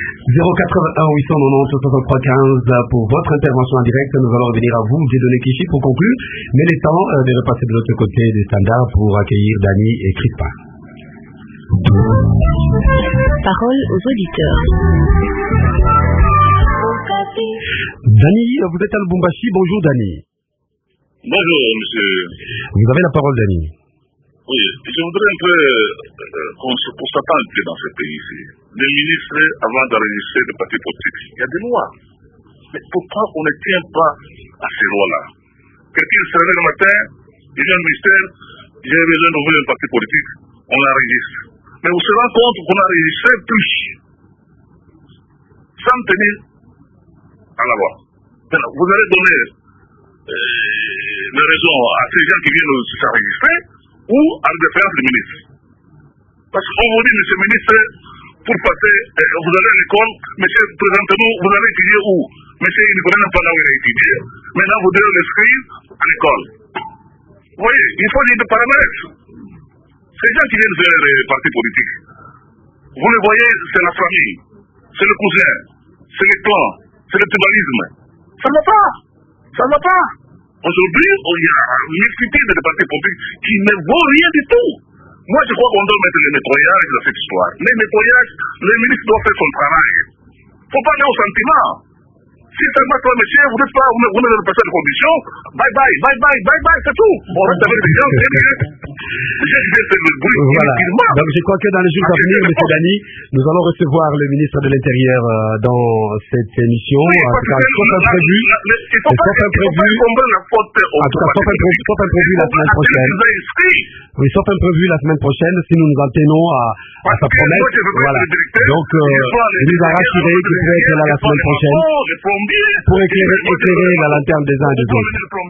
081 890 63 15 pour votre intervention en direct. Nous allons revenir à vous, Dieudonné Kishi, pour conclure. Mais il est temps de repasser de l'autre côté des standards pour accueillir Dani et Crispin. Parole aux auditeurs. Dani, vous êtes à Lubumbashi. Bonjour Dani. Bonjour monsieur. Vous avez la parole Dani. Oui, je voudrais un peu qu'on se constate un peu dans ce pays-ci. Les ministres, avant d'enregistrer le parti politique, il y a des lois. Mais pourquoi on ne tient pas à ces lois-là? Quelqu'un se réveille le matin, il vient au ministère, j'ai besoin d'ouvrir un parti politique, on l'enregistre. Mais on se rend compte qu'on n'enregistre plus, sans tenir à la loi. Maintenant, vous allez donner les raisons à ces gens qui viennent s'enregistrer, ou à la défense du ministre. Parce qu'on vous dit, monsieur le ministre, pour passer, vous allez à l'école, monsieur, présentez-nous, vous allez étudier où? Monsieur, il ne connaît même pas là où il a étudié. Maintenant, vous devez l'inscrire à l'école. Vous voyez, il faut des paramètres. Ces gens qui viennent vers les partis politiques, vous les voyez, c'est la famille, c'est le cousin, c'est le clan, c'est le tribalisme. Ça ne va pas. Ça ne va pas. Aujourd'hui, il y a une multitude de partis politiques qui ne vaut rien du tout. Moi, je crois qu'on doit mettre le nettoyage dans cette histoire. Les nettoyages, le ministre doit faire son travail. Il ne faut pas aller au sentiment. Si seulement toi, monsieur, vous n'êtes pas, vous n'avez pas de conditions, bye, c'est tout. On reste avec des gens, c'est bien. Voilà. Donc, je crois que dans les jours à venir, M. Dani, nous allons recevoir le ministre de l'Intérieur dans cette émission. Sauf imprévu la semaine prochaine. Oui, sauf imprévu la semaine prochaine, si nous nous en tenons à sa promesse. Voilà. Donc, il nous a rassuré qu'il pourrait être là la semaine prochaine pour éclairer la lanterne des uns et des autres.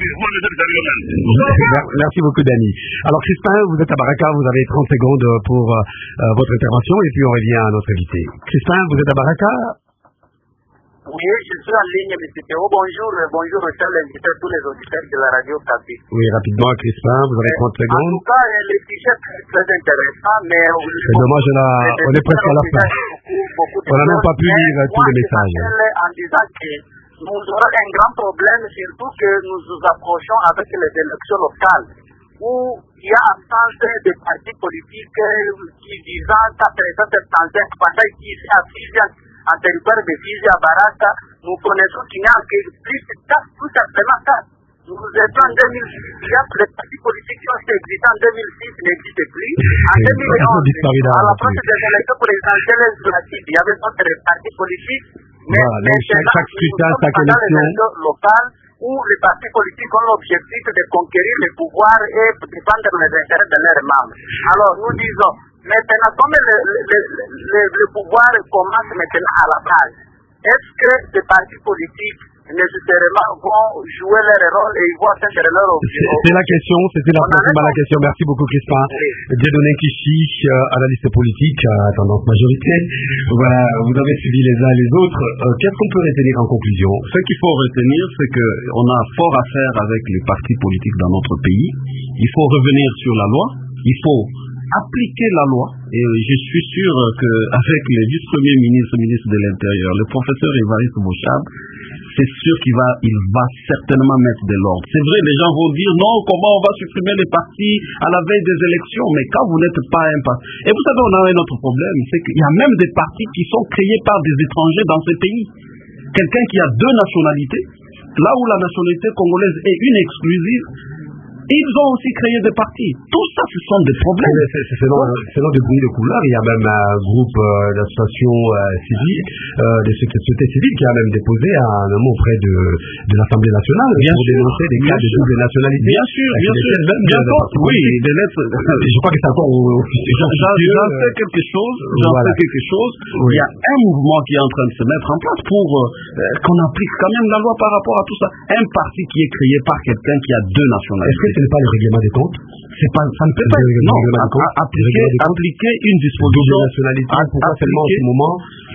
Merci beaucoup, Dani. Alors, Crispin, vous êtes à Baraka, vous avez 30 secondes pour votre intervention et puis on revient à notre invité. Crispin, vous êtes à Baraka? Oui, je suis en ligne, M. Théo. Bonjour, chers invités, tous les auditeurs de la radio Capi. Oui, rapidement, Crispin, vous avez 30 secondes. En tout cas, le sujet est très intéressant, mais... C'est dommage, on est presque à la fin. On n'a même pas pu lire tous les messages. En disant que nous aurons un grand problème, surtout que nous nous approchons avec les élections locales, où il y a un centre de partis politiques qui visant à présenter pendant qui s'affichent en territoire de Fizi à Baraka. Nous connaissons qu'il n'y a que plus de 4, tout simplement 4. Nous étions en 2006, les partis politiques qui ont existé en 2006 n'existent plus. En 2011, à l'approche des élections présidentielles législatives, il y avait d'autres partis politiques, mais chaque scrutin, chaque élection locale, où les partis politiques ont l'objectif de conquérir le pouvoir et défendre les intérêts de leurs membres. Alors nous disons, maintenant comme le pouvoir commence maintenant à la base, est-ce que les partis politiques nécessairement vont jouer leur rôle et ils vont atteindre leur objectif. C'est la question, c'était la question. Merci beaucoup, Crispin. Dieudonné Kishi, analyste politique à tendance majoritaire. Voilà, vous avez suivi les uns et les autres. Qu'est-ce qu'on peut retenir en conclusion? Ce qu'il faut retenir, c'est qu'on a fort à faire avec les partis politiques dans notre pays. Il faut revenir sur la loi. Il faut appliquer la loi. Et je suis sûr qu'avec les vice-premiers ministres, ministre de l'Intérieur, le professeur Évariste Bochab, c'est sûr qu'il va certainement mettre de l'ordre. C'est vrai, les gens vont dire non, comment on va supprimer les partis à la veille des élections, mais quand vous n'êtes pas un parti. Et vous savez, on a un autre problème, c'est qu'il y a même des partis qui sont créés par des étrangers dans ces pays. Quelqu'un qui a deux nationalités, là où la nationalité congolaise est une exclusive, ils ont aussi créé des partis. Tout ça, ce sont des problèmes. Selon des bruits de couleur, il y a même un groupe d'associations civiles, de société civile, qui a même déposé un mot auprès de l'Assemblée nationale pour dénoncer des cas de double nationalité. Bien sûr. Oui, des lettres. Je crois que c'est encore officiel. J'en sais quelque chose. Il y a un mouvement qui est en train de se mettre en place pour qu'on applique quand même la loi par rapport à tout ça. Un parti qui est créé par quelqu'un qui a deux nationalités. Ce n'est pas le règlement des comptes? Ça ne peut pas être. Non, appliquer une disposition. Pourquoi seulement en ce moment?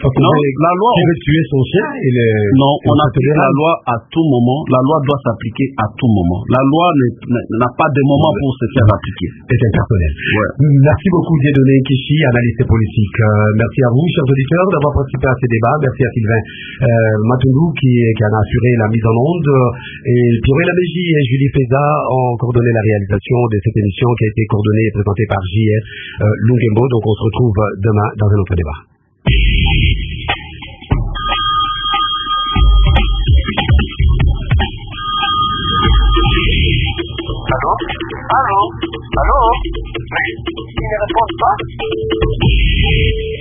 La loi. Qui veut tuer son chien? Non, on applique la loi à tout moment. La loi doit s'appliquer à tout moment. La loi n'a pas de moment pour se faire appliquer. C'est impersonnel. Ouais. Merci beaucoup, Dieudonné Kishi, analyste politique. Merci à vous, chers auditeurs, d'avoir participé à ces débats. Merci à Sylvain Matoulou qui en a assuré la mise en onde. Et Pierre Labégie et Julie Feza ont coordonné la réalisation de cette émission qui a été coordonnée et présentée par J.S. Lungembo. Donc on se retrouve demain dans un autre débat. Allô? Mais il ne répond pas?